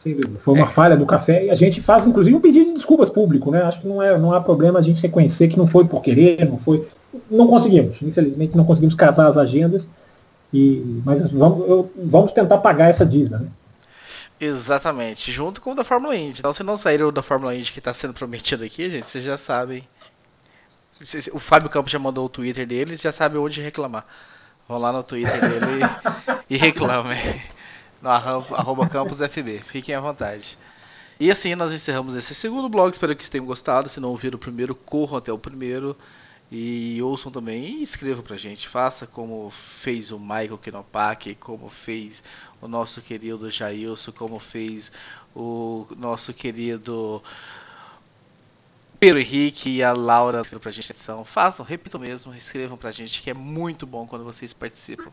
Sem dúvida. Foi uma é. falha do café e a gente faz, inclusive, um pedido de desculpas público, né? Acho que não, é, não há problema a gente reconhecer que não foi por querer, não foi. Não conseguimos, infelizmente não conseguimos casar as agendas, e, mas vamos, eu, vamos tentar pagar essa dívida, né? Exatamente, junto com o da Fórmula Indy. Então, se não saíram da Fórmula Indy que está sendo prometido aqui, gente, vocês já sabem. O Fábio Campos já mandou o Twitter deles, já sabe onde reclamar. Vão lá no Twitter dele e reclamem. No arroba, arroba Campos F B. Fiquem à vontade. E assim nós encerramos esse segundo blog. Espero que vocês tenham gostado. Se não ouviram o primeiro, corram até o primeiro. E ouçam também e escrevam pra gente. Faça como fez o Michael Knopak, como fez o nosso querido Jailson, como fez o nosso querido Pedro Henrique e a Laura pra gente. Façam, repitam mesmo, escrevam pra gente, que é muito bom quando vocês participam.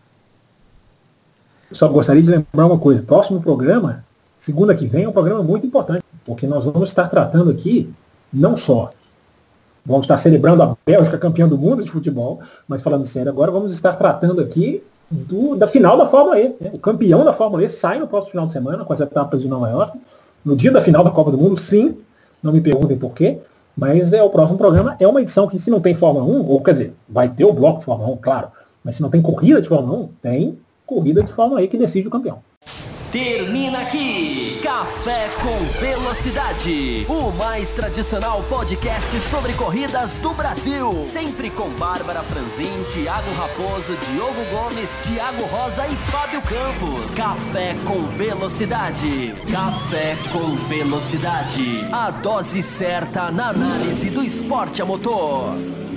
Só gostaria de lembrar uma coisa. Próximo programa, segunda que vem, é um programa muito importante, porque nós vamos estar tratando aqui, não só vamos estar celebrando a Bélgica campeã do mundo de futebol, mas falando sério agora, vamos estar tratando aqui do, da final da Fórmula E. Né? O campeão da Fórmula E sai no próximo final de semana, com as etapas de Nova York, no dia da final da Copa do Mundo, sim, não me perguntem por quê, mas é, o próximo programa é uma edição que, se não tem Fórmula um, ou quer dizer, vai ter o bloco de Fórmula um, claro, mas se não tem corrida de Fórmula um, tem corrida de Fórmula E que decide o campeão. Termina aqui Café com Velocidade, o mais tradicional podcast sobre corridas do Brasil. Sempre com Bárbara Franzin, Thiago Raposo, Diogo Gomes, Thiago Rosa e Fábio Campos. Café com Velocidade. Café com Velocidade. A dose certa na análise do esporte a motor.